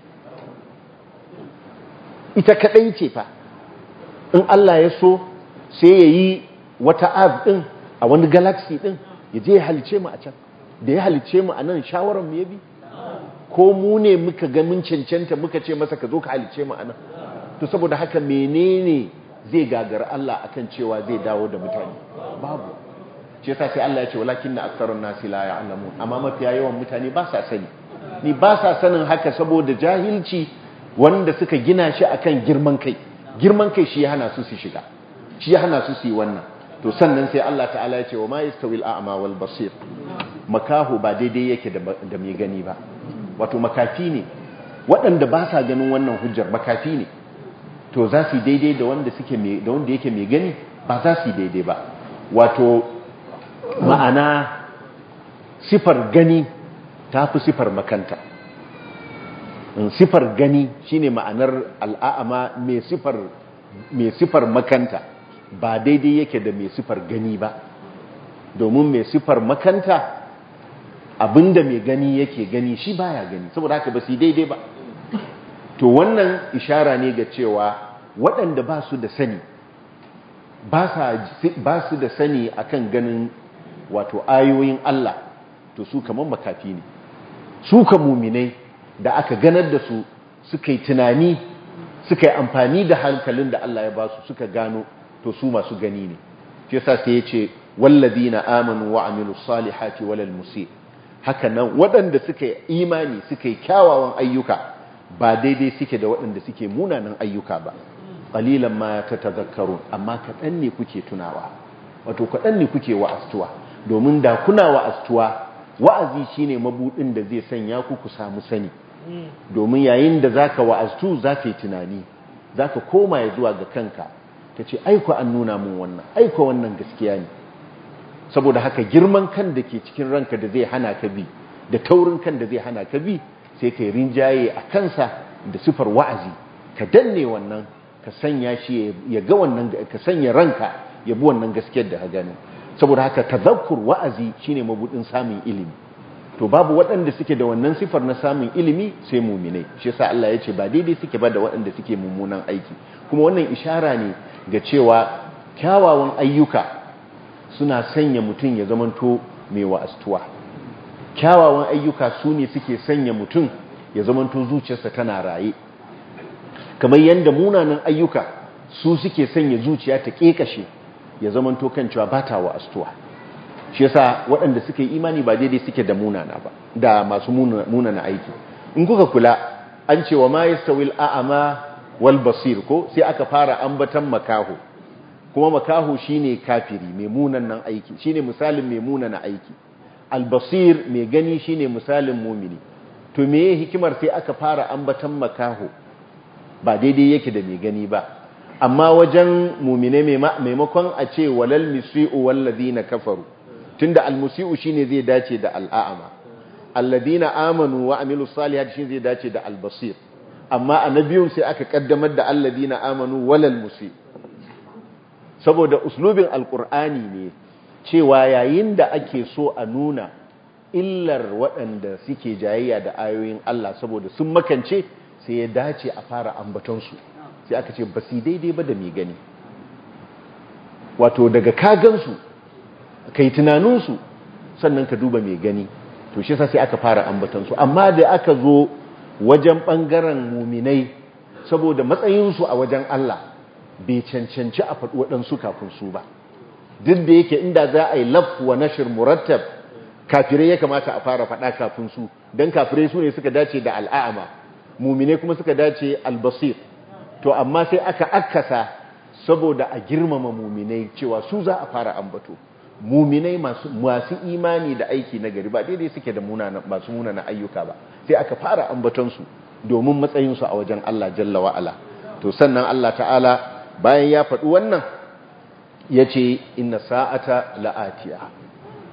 A: Ita kadai ce fa. In Allah ya so sai ya yi wata Az din a wani galaxy din ya je ya halicce mu a can. Da ya halicce mu a nan shawaran mu ya bi? Ko mu ne muka ga mun cancanta muka ce masa ka zo ka halicce mu a nan? To saboda haka menene zai gagara Allah akan cewa zai dawo da mutane? Babu. Ce yasa sai Allah ya ce walakinna aktharun nasi la ya'lamun, amma mafiya yawan mutane ba sa sani. Ni ba sa sanin haka saboda jahilci wanda suka gina shi akan girman kai. Girman kai shi ya hana su su shiga, shi ya hana su su yi wannan. To sannan sai Allah ta'ala ya ce wa ma yastawil a'ma wal basir. Makahu ba daidai yake da mai gani ba. Wato makafi ne, waɗanda ba sa ganin wannan hujjar makafi ne. To za su yi daidai da wanda yake mai gani? Ba za su yi daidai ba. Wato ma'ana sifar gani ta fi sifar makanta. Sifar gani shine ma'anar al'a'ama mai sifar makanta, ba daidai yake da mai sifar gani ba. Domin mai sifar makanta abinda mai gani yake gani shi baya gani, saboda haka ba su yi daidai ba. To wannan ishara ne ga cewa waɗanda ba su da sani ba su da sani akan ganin wato ayoyin Allah, to su kamar makafi ne. Su ka muminai da aka ganar da su suka yi tunani suka yi amfani da hankalin da Allah ya ba su suka gano, to su masu gani ne. shi yasa sai ya ce walladina amanu wa amilus salihati walal musi. Haka nan waɗanda suka yi imani suka yi kyawawan ayyuka ba daidai suke da waɗanda suke munanan ayyuka ba. Qalilan ma tatazakkarun, amma kaɗan ne kuke tunawa, wato kaɗan ne kuke wa'astuwa. Domin da kuna wa'astuwa, wa'azi shine mabudin da zai sanya ku samu sani. Domin yayin da zaka wa'astu zaka yi tunani, zaka koma ya zuwa ga kanka kace aiko an nuna mun wannan, aiko wannan gaskiya ne. Saboda haka girman kan da ke cikin ranka da zai hana ka bi, da taurin kan da zai hana ka bi, sai kai rinjaye a kansa da sifar wa'azi, ka danne wannan, ka sanya shi ya ga wannan, ka sanya ranka ya bi wannan gaskiyar da ka gano. Saboda haka tadhakkur, wa'azi shine mabudin samun ilimi. To babu waɗanda suke da wannan sifar na samun ilimi sai mu'minai. Shi yasa Allah ya ce ba daidai suke ba da waɗanda suke mummunan aiki. Kuma wannan ishara ne ga cewa kyawawan ayyuka suna sanya mutum ya zamanto mai wa'astuwa. Kyawawan ayyuka su ne suke sanya mutum ya zamanto zuciyarsa tana raye. Kamar yadda munanan ayyuka su suke sanya zuciya ta kekashe ya zamanto kan cewa ba ta wa'astuwa. Shi yasa waɗanda suke imani ba daidai suke da munana ba, da masu munana aiki. In kuka kula an ce wa ma yastawil a'ama wal basir, ko sai aka fara ambatan makaho. Kuma makaho shine kafiri mai munanan aiki, shine misalin mai munana aiki. Al-basir mai gani shine misalin mumini. To meye hikimar sai aka fara ambatan makaho? Ba daidai yake da mai gani ba. Amma wajen mumine maimakon a ce walal musi'u wal ladina kafaru, tunda al-musi'u shine zai dace da al-a'ama, alladina amanu wa amilus salihati shine zai dace da al-basir. Amma annabiyun sai aka kaddamar da alladina amanu walal musi, saboda uslubin alqur'ani ne cewa yayin da ake so a nuna illar waɗanda suke jayayya da ayoyin Allah saboda sun makance, sai ya dace a fara ambaton su, sai aka ce ba su daidai ba da mai gani. Wato daga kagansu kai tunaninsu sannan ka duba mai gani, to shi sai aka fara ambaton su. Amma da aka zo wajen ɓangaren muminai, saboda matsayinsu a wajen Allah bai cancanci a faɗi waɗansu kafin su ba. Duk da yake inda za a yi laf wa nashir murattab, kafirai ya kamata a fara faɗa kafin su, don kafirai su ne suka dace da al'a'ama, muminai kuma suka dace albasir. To amma sai aka akasa saboda a girmama muminai cewa su za a fara ambato. Muminai masu imani da aiki na gari ba daidai suke da masu munana ayyuka ba, sai aka fara ambatonsu domin matsayinsu a wajen Allah jalla wa'ala. To sannan Allah ta'ala bayan ya faɗi wannan ya ce inna sa'ata la'atiya,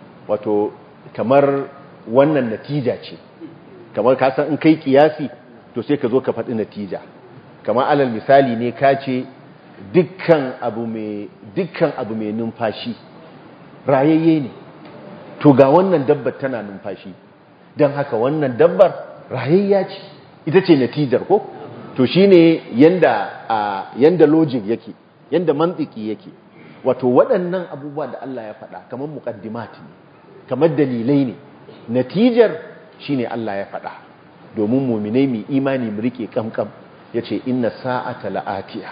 A: wato kamar wannan natija ce, kamar kasan in kai kiyasi to sai ka zo ka faɗi natija. Kamar alal misali ne ka ce dukkan abu mai numfashi rayayye ne, to ga wannan dabbar tana numfashi, don haka wannan dabbar rayayya ce, ita ce natijar ko? To shi ne yanda logic yake, yanda mantiki yake. Wato waɗannan abubuwa da Allah ya faɗa kamar muqaddimat ne, kamar dalilai ne, natijar shi ne Allah ya faɗa domin muminai mai imani mu rike kamkam. Ya ce inna sa'ata la'atiya,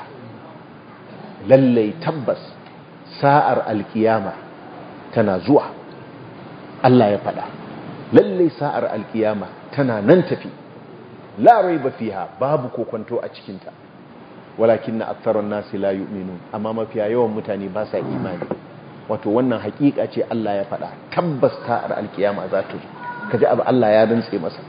A: lallai tabbas sa'ar alkiyama tana zuwa. Allah ya faɗa lallai sa'ar alkiyama tana nan tafi, la raiba fiha, babu kokonto a cikinta, walakinna aktharun nasi la yu'minun, amma mafiya yawan mutane ba sa imani. Wato wannan hakika ce Allah ya faɗa, tabbas sa'ar alkiyama za ta zo. Kaji abu Allah ya rantse masa,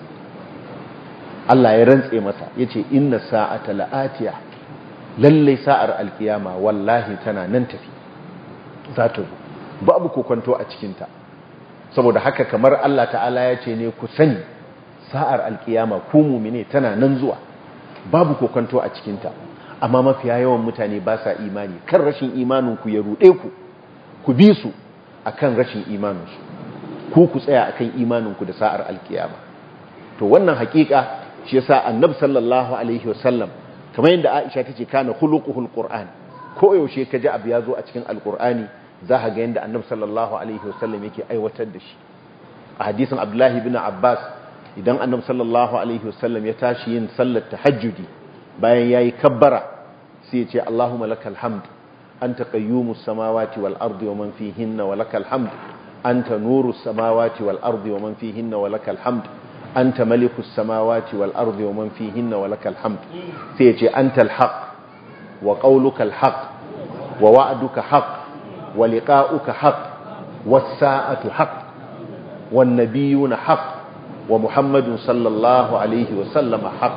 A: Allah ya rantse masa, yace inna sa'ata la'atiya, lallai sa'ar alkiyama wallahi tana nan tafi, za ta zo, babu kokonto a cikinta. Saboda haka kamar Allah ta'ala ya ce ne ku sani sa'ar alkiyama ku mu'mine tana nan zuwa, babu kokonto a cikinta, amma mafiya yawan mutane ba sa imani. Kan rashin imaninku ya ruɗe ku bi su akan rashin imaninsu, ku tsaya akan imaninku da sa'ar alkiyama. To wannan hakika shi yasa annabi sallallahu alaihi wasallam kamar yadda Aisha tace kana khuluquhul qur'an, ko yaushe kaji abu ya zo a cikin alqur'ani za ka ga yadda annabi sallallahu alaihi wasallam yake aiwatar da shi. A hadisin Abdullahi ibn Abbas, idan annabi sallallahu alaihi wasallam ya tashi yin sallar tahajjudi bayan yayi kabbara sai ya ce Allahumma lakal hamd anta qayyumus samawati wal ardi wa man fihinna wa lakal hamd anta nurus samawati wal ardi wa man fihinna wa lakal hamd anta malikus samawati wal ardi wa man fihinna wa lakal hamd. Sai ya ce antal haqq wa qawlukal haqq wa wa'duka haqq wa liqa'uka haqq was sa'atu haqq wan nabiyyuna haqq wa muhammadun sallallahu alaihi wa sallama haqq.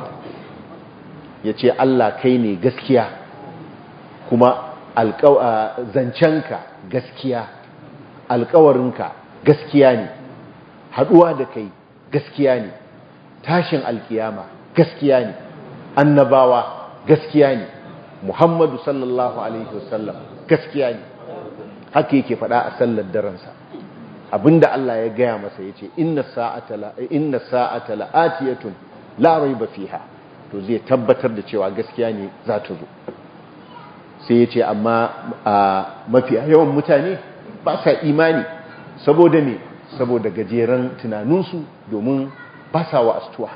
A: Yace Allah kai ne gaskiya, kuma zancenka gaskiya, alƙawarinka gaskiya ne, haduwa da kai gaskiya ne, tashin alkiyama gaskiya ne, annabawa gaskiya ne, muhammadu sallallahu alaihi wa sallam gaskiya ne. Haka yake faɗa a sallar daransa. Abinda Allah ya gaya masa yace inna sa'ata la'atiyatun la raiba fiha, to zai tabbatar da cewa gaskiya ne za ta zo. Sai yace amma mafi yawan mutane ba sa imani, saboda me? Saboda gajeren tunaninsu, domin ba sa wa'astuwa.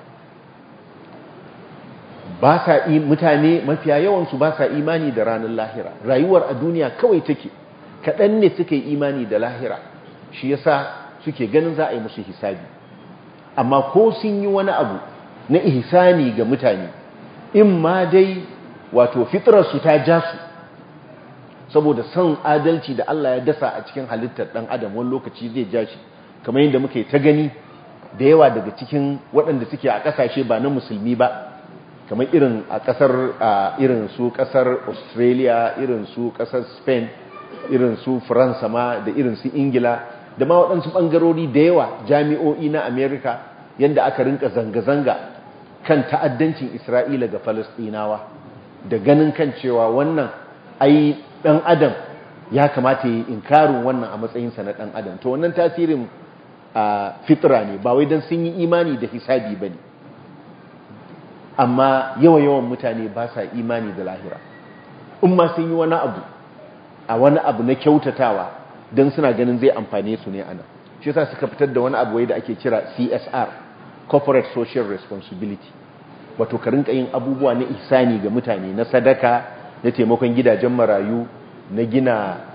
A: Mutane mafiya yawansu ba sa imani da ranar lahira. Rayuwar a duniya kawai take, kaɗan ne suka yi imani da lahira, shi yasa suke ganin za a yi musu hisabi. Amma ko sun yi wani abu na ihsani ga mutane, in ma dai wato fitrarsu ta ja su, saboda son adalci da Allah ya dasa a cikin halittar ɗan adam, wani lokaci zai ja shi, kamar yadda muke ta gani da yawa daga cikin waɗanda suke a ƙasashe ba na musulmi ba, kamar irin a ƙasar irin su ƙasar Australia, irin su ƙasar Spain, irin su Faransa ma da irin su Ingila, da ma waɗansu ɓangarori da yawa, jami'o'i na Amerika, yadda aka rinka zanga-zanga kan ta'addancin Isra'ila ga Falastinawa, da ganin kan cewa wannan ai ɗan adam ya kamata yi inkarin wannan a matsayinsa na ɗan adam. To wannan tasirin fitra ne, ba wai don sun yi imani da hisabi ba ne. Amma yawan mutane ba sa imani da lahira. In ma sun yi wani abu na kyautatawa don suna ganin zai amfane su ne ana. Shi yasa suka fitar da wani abu wai da ake kira CSR, Corporate Social Responsibility. Wato ka rinka yin abubuwa na ihsani ga mutane, na sadaka, na taimakon gidajen marayu, na gina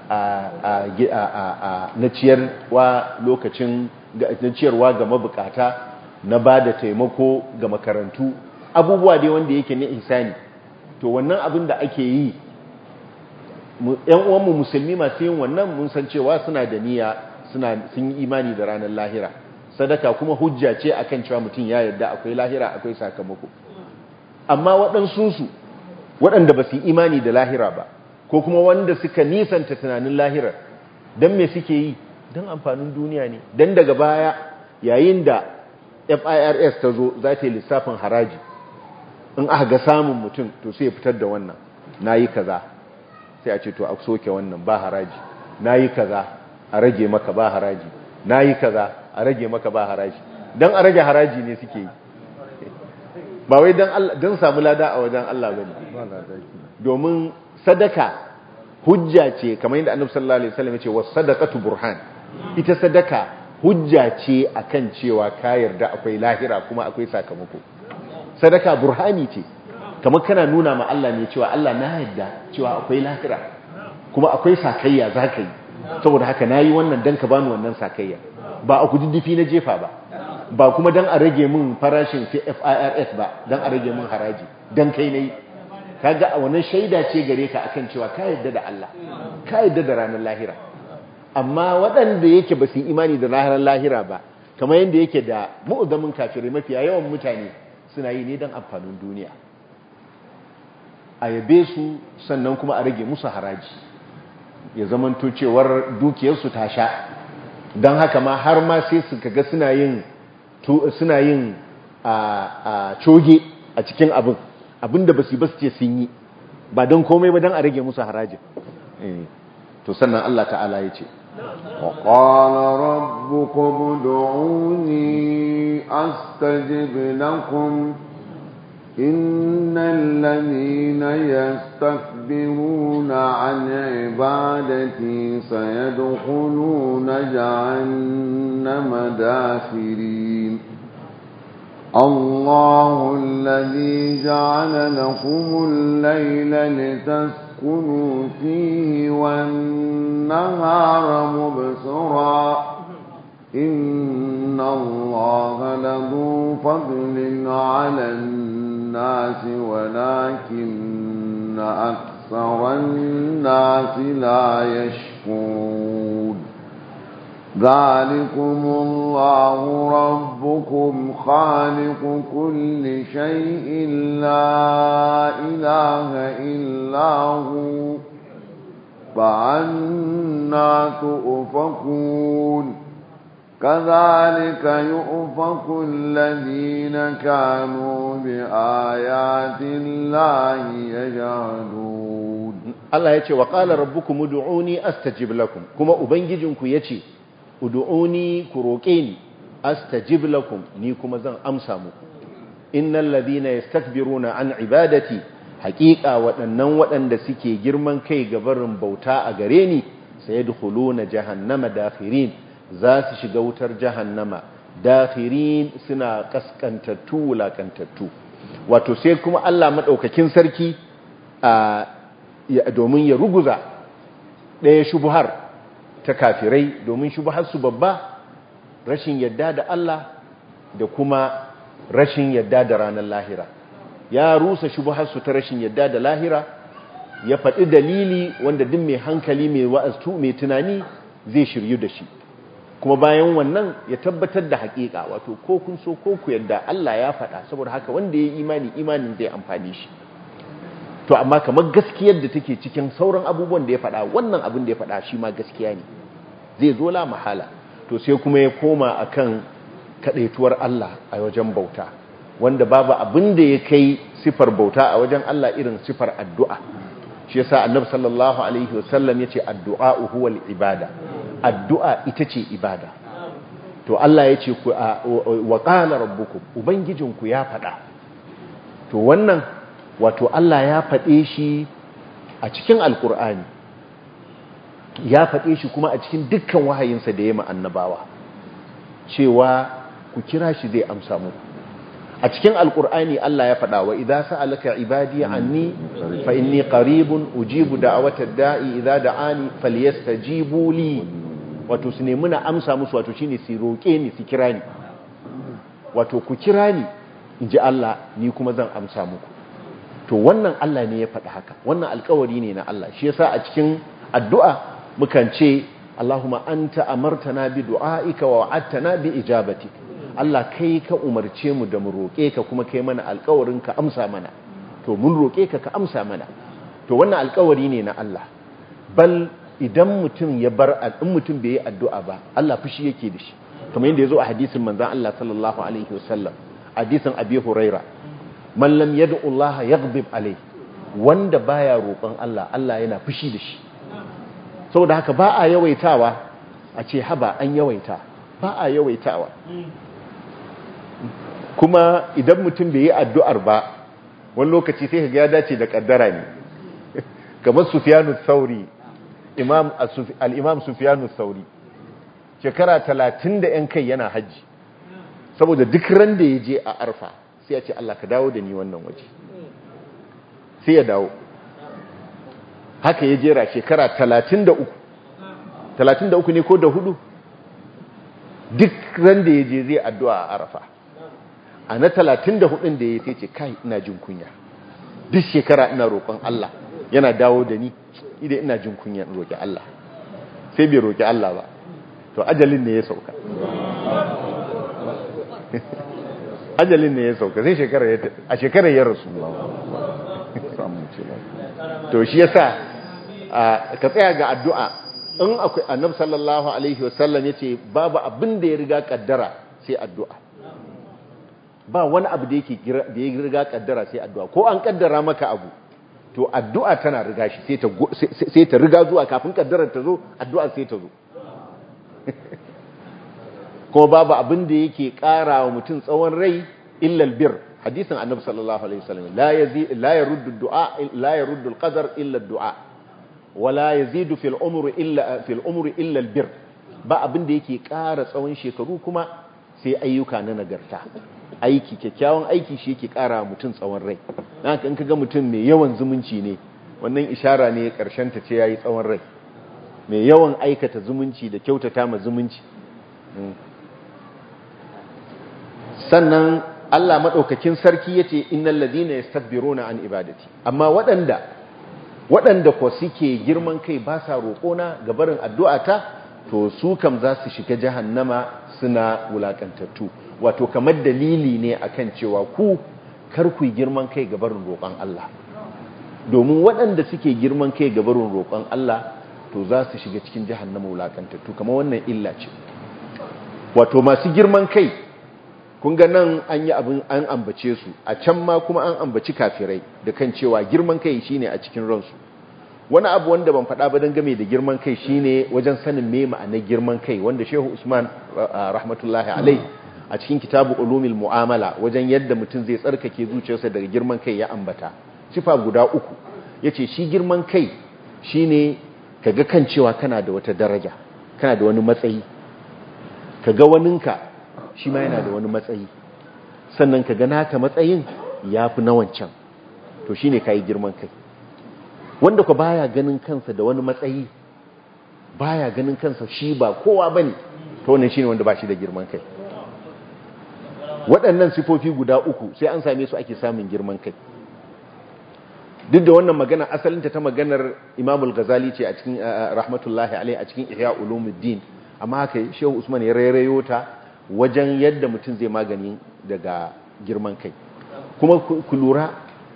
A: na ciyarwa ga mabukata, na ba da taimako ga makarantu, abubuwa dai wanda yake na ihsani. To wannan abin da ake yi, ‘yan uwanmu musulmi masu yin wannan mun san cewa suna da niyya, sun yi imani da ranar lahira. Sadaka kuma hujja ce akan cewa mutum ya yarda akwai lahira, akwai sakamako. Amma waɗansu waɗanda ba su yi imani da lahira ba, ko kuma wanda suka nisanta tunanin lahirar, don me suke yi? Don amfanin duniya ne. Don daga baya, yayin da FIRS ta zo za ta yi lissafin haraji, in aka ga samun mutum to sai ya fitar da wannan nayi kaza sai a ce to a soke wannan ba haraji nayi kaza a rage maka ba haraji nayi kaza a rage maka ba haraji dan a rage haraji ne suke yi ba wai dan samu lada a wajen Allah bane domin sadaka hujja ce kamar yadda Annabi sallallahu alaihi wasallam ya ce was sadaqatu burhan ita sadaka hujja ce akan cewa ka yarda akwai lahira kuma akwai sakamako sadaka burhani ce kamar kana nuna ma Allah ne cewa Allah na yarda cewa akwai lahira kuma akwai sakayya zaka yi saboda haka nayi wannan dan ka bani wannan sakayya ba a kududdufi na jefa ba kuma dan a rage min farashin FIRS ba dan a rage min haraji dan kai nayi kaga a wannan shaida ce gare ka akan cewa ka yarda da Allah ka yarda da ranar lahira amma waɗanda yake ba su imani da ranar lahira ba kamar yadda yake da mu'azzamin kafirai mafiya yawan mutane suna yi ne don amfanin duniya a yabe su sannan kuma a rage musu haraji ya zamanto cewar dukiyarsu ta sha don haka ma har ma sai su kaga suna yin coge a cikin abin da ba su ce sun yi ba don komai ba don a rage musu harajin to sannan Allah ta'ala ya ce
C: وقال ربكم ادعوني أستجب لكم إن الذين يستكبرون عن عبادتي سيدخلون جهنم داخرين الله الذي جعل لكم الليل لتسكنوا فيه والنهار مبصرا إن الله لذو فضل على الناس ولكن أكثر الناس لا يشكرون ذلكم الله ربكم خالق كل شيء لا إله إلا هو فأنا تؤفكون كذلك يؤفك الذين كانوا بآيات الله يجهدون
A: الله يتي وقال ربكم ادعوني أستجب لكم كما أبنججنكم يتي ud'uni ku roƙe ni astajib lakum ni kuma zan amsa muku innal ladina yastakbiruna an ibadati haqiqa waɗannan waɗanda suke girman kai ga barin bauta a gare ni sayadkhuluna jahannama dakhirin za su shiga wutar jahannama dakhirin suna kaskantattu wulakantattu wato sai kuma Allah madaukakin sarki domin ya ruguza ɗaya shubuhar ta kafirai domin shubharsu babba rashin yadda da Allah da kuma rashin yadda da ranar lahira ya rusa shubharsu ta rashin yadda da lahira ya faɗi dalili wanda duk mai hankali mai wa'azu mai tunani zai shiryu da shi kuma bayan wannan ya tabbatar da haƙiƙa wato ko kun so ko ku yadda Allah ya faɗa saboda haka wanda ya yi imanin zai amfani shi to amma kamar gaskiyar da take cikin sauran abubuwan da ya faɗa wannan abin da ya faɗa shi ma gaskiya ne zai zo la mahala to sai kuma ya koma akan kadaituwar Allah a wajen bauta wanda babu abin da ya kai sifar bauta a wajen Allah irin sifar addu'a shi yasa annabi sallallahu alaihi wasallam yace addu'a huwal ibada addu'a ita ce ibada to Allah yace ku wa qala rabbukum ubangijinku ya faɗa to wannan wato Allah ya faɗe shi a cikin alkur'ani ya faɗe shi kuma a cikin dukkan wahayinsa da ya annabawa cewa ku kira shi zai amsa muku a cikin alkur'ani Allah ya faɗa wa idza sa'alaka ibadi anni fa inni qaribun ujibu da'watad da'i idza da'ani falyastajibu li wato su nemi na amsa musu wato shine su roke ni su kira ni wato ku kira ni inji Allah ni kuma zan amsa muku to wannan Allah ne ya faɗi haka wannan alƙawari ne na Allah shi yasa a cikin addu'a mukan ce Allahumma anta amartana bi du'aika wa wa'adtana bi ijabatik Allah kai ka umarce mu da mu roƙe ka kuma kai mana alƙawarin ka amsa mana to mun roƙe ka amsa mana to wannan alƙawari ne na Allah bal idan mutum ya bar in mutum bai yi addu'a ba Allah fushi yake da shi kamar yadda yazo a hadisin manzon Allah sallallahu alaihi wasallam hadisin Abi Huraira man lam yad'u Allah yaghdib alayhi, wanda baya roƙon Allah, Allah yana fushi da shi. Saboda haka ba a yawaitawa a ce haba an yawaita, ba a yawaitawa. Kuma idan mutum bai yi addu'ar ba, wani lokaci sai ga ya dace da kaddara ne. Kamar Sufyanu Thauri, al-Imam Sufyanu Thauri, shekara 30 da ‘yan kai yana hajji, saboda duk ran da ya je a Arfa sai ya ce Allah ka dawo da ni wannan waje, sai ya dawo. Haka ya jera shekara 33 ne ko da 4, duk ran da ya je zai addu'a a Arfa. A na 34 da ya sai ce kai ina jin kunya, duk shekara ina roƙon Allah yana dawo da ni, idan ina jin kunya in roƙi Allah, sai bai roƙi Allah ba, to ajalin ne ya sauka. Ajalin ne ya sauka, sai a shekarar ya rasu. To shi yasa ka tsaya ga addu'a. In akwai Annabi sallallahu alaihi wasallam yace babu abin da ya riga kaddara sai addu'a. Ba wani abu da yake da ya riga kaddara sai addu'a. Ko an kaddara maka abu, to addu'a tana riga shi, sai ta riga zuwa kafin kaddarar ta zo, addu'a sai ta zo. Kuma babu abin da yake ƙara wa mutum tsawon rai illa albir. Hadisin Annabi sallallahu alaihi wasallam la yaruddu al-qadar illa ad-du'a wa la yazidu fil umri illa albir. Ba abin da yake ƙara tsawon shekaru kuma sai ayyuka na nagarta. Aiki, kyakkyawan aiki shi yake ƙara mutum tsawon rai. Haka in kaga mutum mai yawan zumunci ne, wannan ishara ne ƙarshen ta ce yayi tsawon rai. Mai yawan aikata zumunci da kyautata ma zumunci. Sannan Allah madaukakin sarki yace innal ladina yastakbiruna an ibadati, amma waɗanda ko suke girman kai ba sa roƙona ga barin addu'ata, to su kam za su shiga jahannama suna wulakantattu. Wato kamar dalili ne akan cewa ku kar ku girman kai ga barin roƙon Allah, domin waɗanda suke girman kai ga barin roƙon Allah to za su shiga cikin jahannama wulakantattu. Kamar wannan illa ce. Wato masu girman kai, kun ga nan an yi abin an ambace su, a can ma kuma an ambaci kafirai da kan cewa girman kai shine a cikin ransu. Wani abu wanda ban faɗa ba dangane da girman kai shine wajen sanin me ma'anar girman kai, wanda Shehu Usman rahmatullahi alai a cikin kitabu ulumul mu'amala, wajen yadda mutum zai tsarkake zuciyarsa daga girman kai ya ambata sifa guda 3. Yace shi girman kai shine kaga kan cewa kana da wata daraja, kana da wani matsayi, kaga waninka shi ma yana da wani matsayi, sannan kaga naka matsayin yafi na wancan, to shine kai girman kai. Wanda ko baya ganin kansa da wani matsayi, baya ganin kansa shi ba kowa bane, to wannan shine wanda ba shi da girman kai. Waɗannan sifofi guda 3 sai an same su ake samun girman kai. Duk da wannan magana asalinta ta maganar Imam al-Ghazali ce a cikin rahmatullahi alaihi a cikin Ihya Ulumuddin, amma haka Shehu Usman ya rairayo ta wajen yadda mutum zai magani daga girman kai. Kuma ku lura,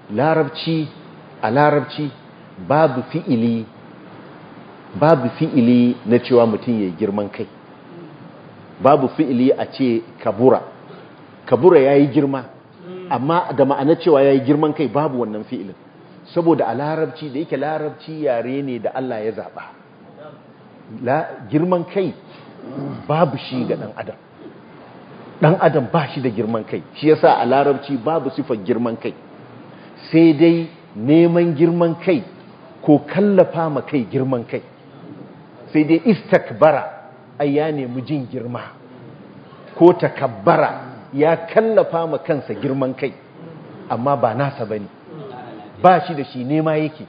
A: a larabci babu fi'ili na cewa mutum yayi girman kai. Babu fi'ili a ce kabura yayi girma, amma da ma'ana cewa yayi girman kai babu wannan fi'ilin. Saboda a larabci, da yake larabci yare ne da Allah ya zaba, girman kai babu shi ga dan adam ba shi da girman kai. Shi yasa a larabci babu sifar girman kai, sai dai neman girman kai ko kallafa ma kai girman kai. Sai dai istakbara, ai ya nemi jin girma, ko takabbara, ya kallafa ma kansa girman kai, amma ba nasa bane, ba shi da shi, nema yake.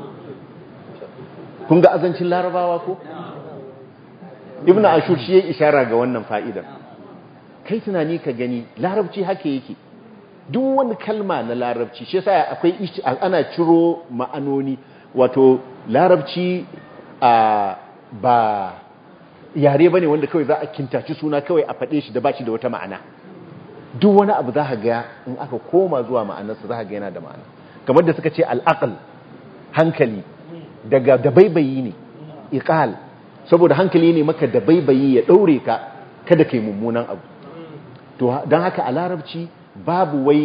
A: Kun ga azancin larabawa ko? Ibn Ashur shi ya ishara ga wannan fa'idar. Kai tunani ka gani, larabci haka yake. Duk wani kalma na larabci, shi yasa akwai ana ciro ma'anoni. Wato larabci ba yare bane wanda kawai za a kintaci suna kawai a faɗe shi da ba shi da wata ma'ana. Duk wani abu za ka ga in aka koma zuwa ma'anarsa za ka ga yana da ma'ana. Kamar da suka ce al'aql, hankali, daga dabaibayi ne, iqal, saboda hankali ne maka dabaibayi ya daure ka kada kai mummunan abu. To dan haka a larabci babu wai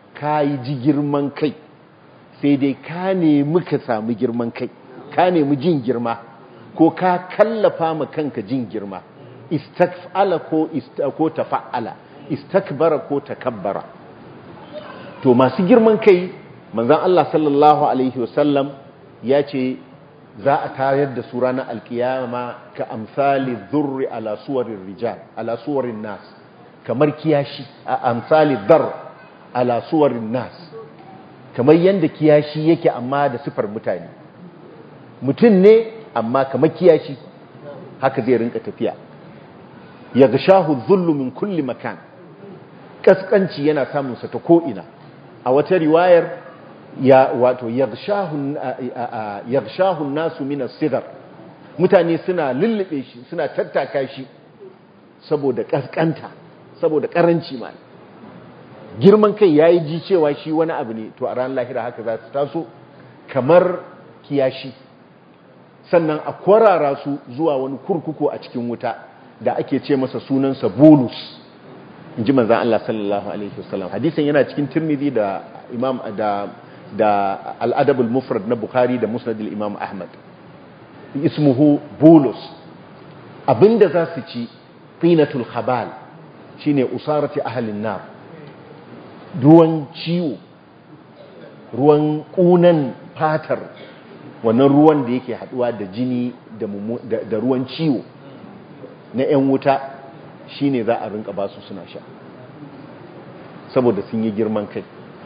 A: ka yi ji girman kai sai dai ka nemi ka samu girman kai, ka nemi jin girma ko ka kallafa ma kanka jin girma, istakfala ko tafa'ala, istakbara ko takabbara. To masu girman kai manzon Allah sallallahu alaihi wasallam ya ce za a tayar da su ranar alkiyama ka amsali dhurri ala suwarin rijal ala suwarin nas, kamar kiyashi a amsali dar ala suwarin nas, kamar yadda kiyashi yake amma da sifar mutane, mutum ne amma kamar kiyashi haka zai rinka tafiya. yaghshahu dhullu min kulli makan, kaskanci yana samun sa ta ko'ina. A wata riwayar wato yaghshahu nasu min as-sighar, mutane suna lullube shi suna tattaka shi saboda kaskanta, saboda karanci ma, girman kai yayi ji cewa shi wani abu ne. To a ran lahira haka za su taso kamar kiyashi, sannan a kwarara su zuwa wani kurkuku a cikin wuta da ake ce masa sunansa bolus, in ji manzan Allah sallallahu alaihi wasallam. Hadisin yana cikin Tirmidhi da Imam da al-Adab al-Mufrad na Bukhari da Musnad al-Imam Ahmad. Ismuhu bolus. Abinda za su ci qinatul khabal, shine usarati ahlin nar, ruwan ciwo, ruwan kunan fatar, wannan ruwan da yake haduwa da jini da ruwan ciwo na 'yan wuta, shine za a rinka basu suna sha saboda sun yi girman kai.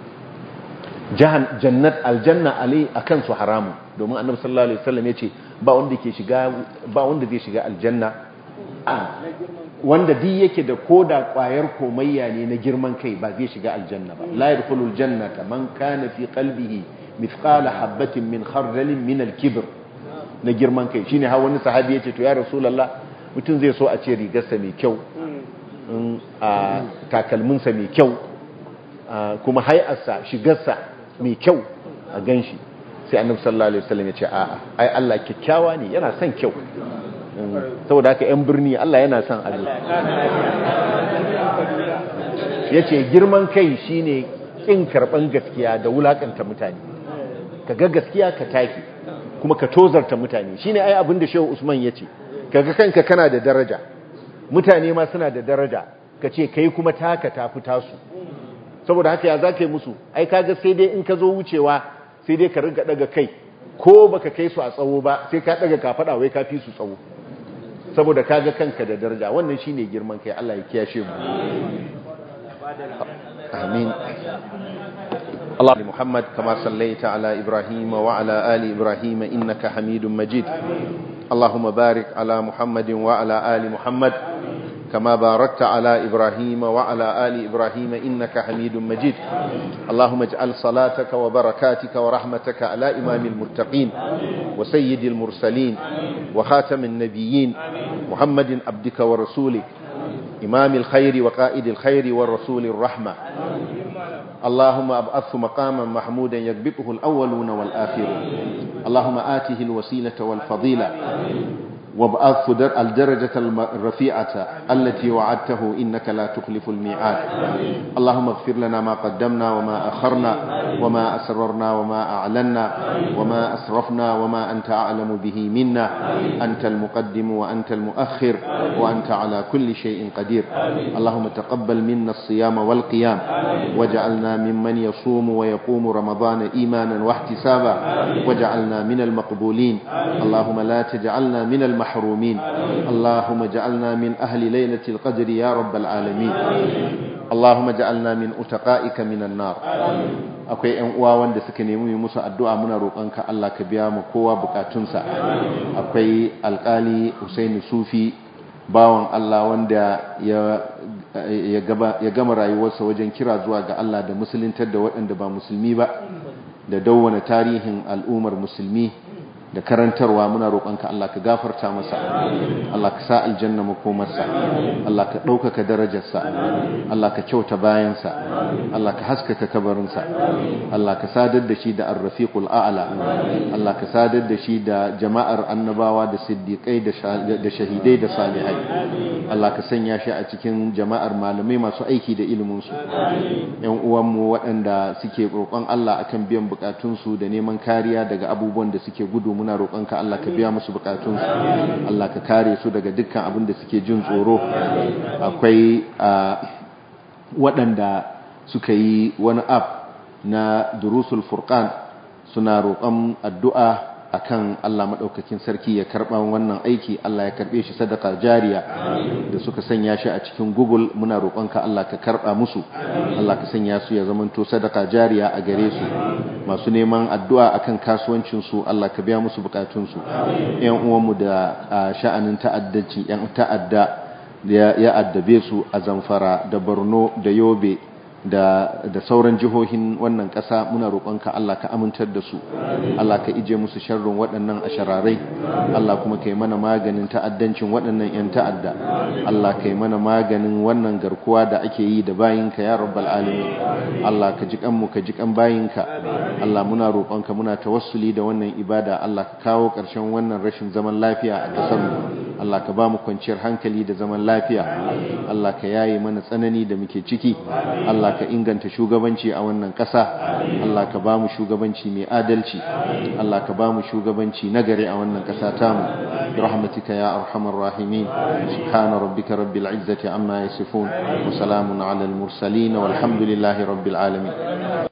A: Aljanna alai akan su haramu, domin annabi sallallahu alaihi wasallam yace ba wanda zai shiga aljanna wanda duk yake da koda kwayar komayya ne na girman kai, ba zai shiga aljanna ba. La yadkhulul jannata man kana fi qalbihi mithqala habatin min khardalin min al-kibr, na girman kai. Shine har wani sahabi yace to ya rasulullah, mutum zai so a ce rigarsa mai kyau, a takalminsa mai kyau, kuma hay'arsa shigarsa mai kyau a ganshi. Sai annabi sallallahu alaihi wasallam ya ce a'a, ai Allah kyakkyawa ne, yana son kyau, saboda haka yan birni Allah yana son ado. Yace girman kai shine kin karban gaskiya da wulakanta mutane, kaga gaskiya ka take kuma ka tozarta mutane. Shine ai abin da Shehu Usman yace, kaga kanka kana da daraja, mutane ma suna da daraja, kace kai kuma taka tafi tasu. Saboda haka ya zaka yi musu? Ai kaga sai dai in ka zo wucewa sai dai ka riga daga kai, ko baka kai su a tsawo ba sai ka daga kafada wai ka fi su tsawo, saboda kaga kanka da daraja. Wannan shine girman kai. Allah ya kiyashe mu. amin. Allah Muhammad kama sallaita ala Ibrahim wa ala ali Ibrahim innaka Hamidum Majid. Allahumma barik ala Muhammadin wa ala ali Muhammad كما باركت على إبراهيم وعلى آل إبراهيم إنك حميد مجيد. اللهم اجعل صلاتك وبركاتك ورحمتك على إمام المتقين وسيد المرسلين وخاتم النبيين محمد عبدك ورسولك إمام الخير وقائد الخير والرسول الرحمة. اللهم أبعثه مقاما محمودا يكبته الأولون والآخرون. اللهم آته الوسيلة والفضيلة وابعث الدرجة الرفيعة التي وعدته إنك لا تخلف الميعاد. اللهم اغفر لنا ما قدمنا وما أخرنا وما أسررنا وما أعلنا وما أسرفنا وما أنت أعلم به منا. أنت المقدم وأنت المؤخر وأنت على كل شيء قدير. اللهم تقبل منا الصيام والقيام وجعلنا ممن يصوم ويقوم رمضان إيمانا واحتسابا وجعلنا من المقبولين. اللهم لا تجعلنا من المحرومين. اللهم اجعلنا من أهل ليلة القدر يا رب العالمين. اللهم اجعلنا من أتقائك من النار. akwai ƴan uwa wanda suka nemi musu addu'a, muna roƙonka Allah ka biya mu kowa bukatunsa. Akwai alƙali Husaini Sufi, bawan Allah wanda ya gama rayuwarsa wajen kira zuwa ga Allah da musuluntar da waɗanda ba musulmi ba, da dawwana tarihin al'ummar musulmi da karantarwa muna roƙonka Allah ka gafarta masa, Allah ka sa aljanna makomarsa, Allah ka ɗaukaka darajarsa, Allah ka kyauta bayansa, Allah ka haskaka kabarinsa, Allah ka sadar da shi da ar-rafiqul a'la, Allah ka sadar da shi da jama'ar annabawa da siddiqai da shahidai da salihai, Allah ka sanya shi a cikin jama'ar malamai masu aiki da iliminsu. ‘Yan uwanmu waɗanda suke roƙon Allah akan biyan bukatunsu da neman kariya daga abubuwan da suke gudu, muna roƙonka Allah ka biya musu bukatunsu, Allah ka kare su daga dukkan abin da suke jin tsoro. Akwai waɗanda suka yi wani app na Durusul Furqan suna roƙon addu'a akan Allah madaukakin sarki ya karba wannan aiki, Allah ya karbe shi sadaka jariya da suka sanya shi a cikin Google. Muna roƙonka Allah ka karba musu, Allah ka sanya su ya zamanto sadaka jariya a gare su. Masu neman addu'a akan kasuwancin su, Allah ka biya musu bukatun su. Ƴan uwanmu da sha'anin ta'addanci, ƴan ta'adda ya addabe su a Zamfara da Borno da Yobe da sauran jihohin wannan ƙasa, muna roƙonka Allah ka amintar da su, Allah ka ije musu sharrin waɗannan ashararai, Allah kuma ka yi mana maganin ta'addancin waɗannan 'yan ta'adda, Allah ka yi mana maganin wannan garkuwa da ake yi da bayinka ya rabbal alamin. Allah ka ji kanmu ka ji kan bayinka, Allah muna roƙonka, muna tawassuli da wannan ibada, Allah ka kawo ƙarshen wannan rashin zaman lafiya a ƙasarmu, Allah ka ba mu kwanciyar hankali da zaman lafiya, Allah ka yaye mana tsanani da muke ciki, Allah ka inganta shugabanci a wannan ƙasa, Allah ka ba mu shugabanci mai adalci, Allah ka ba mu shugabanci nagari a wannan ƙasa tamu, bi rahmatika ya arhamar rahimin. Subhana rabbika rabbil izzati amma yasifun wa salamun alal mursalin walhamdulillahi rabbil alamin.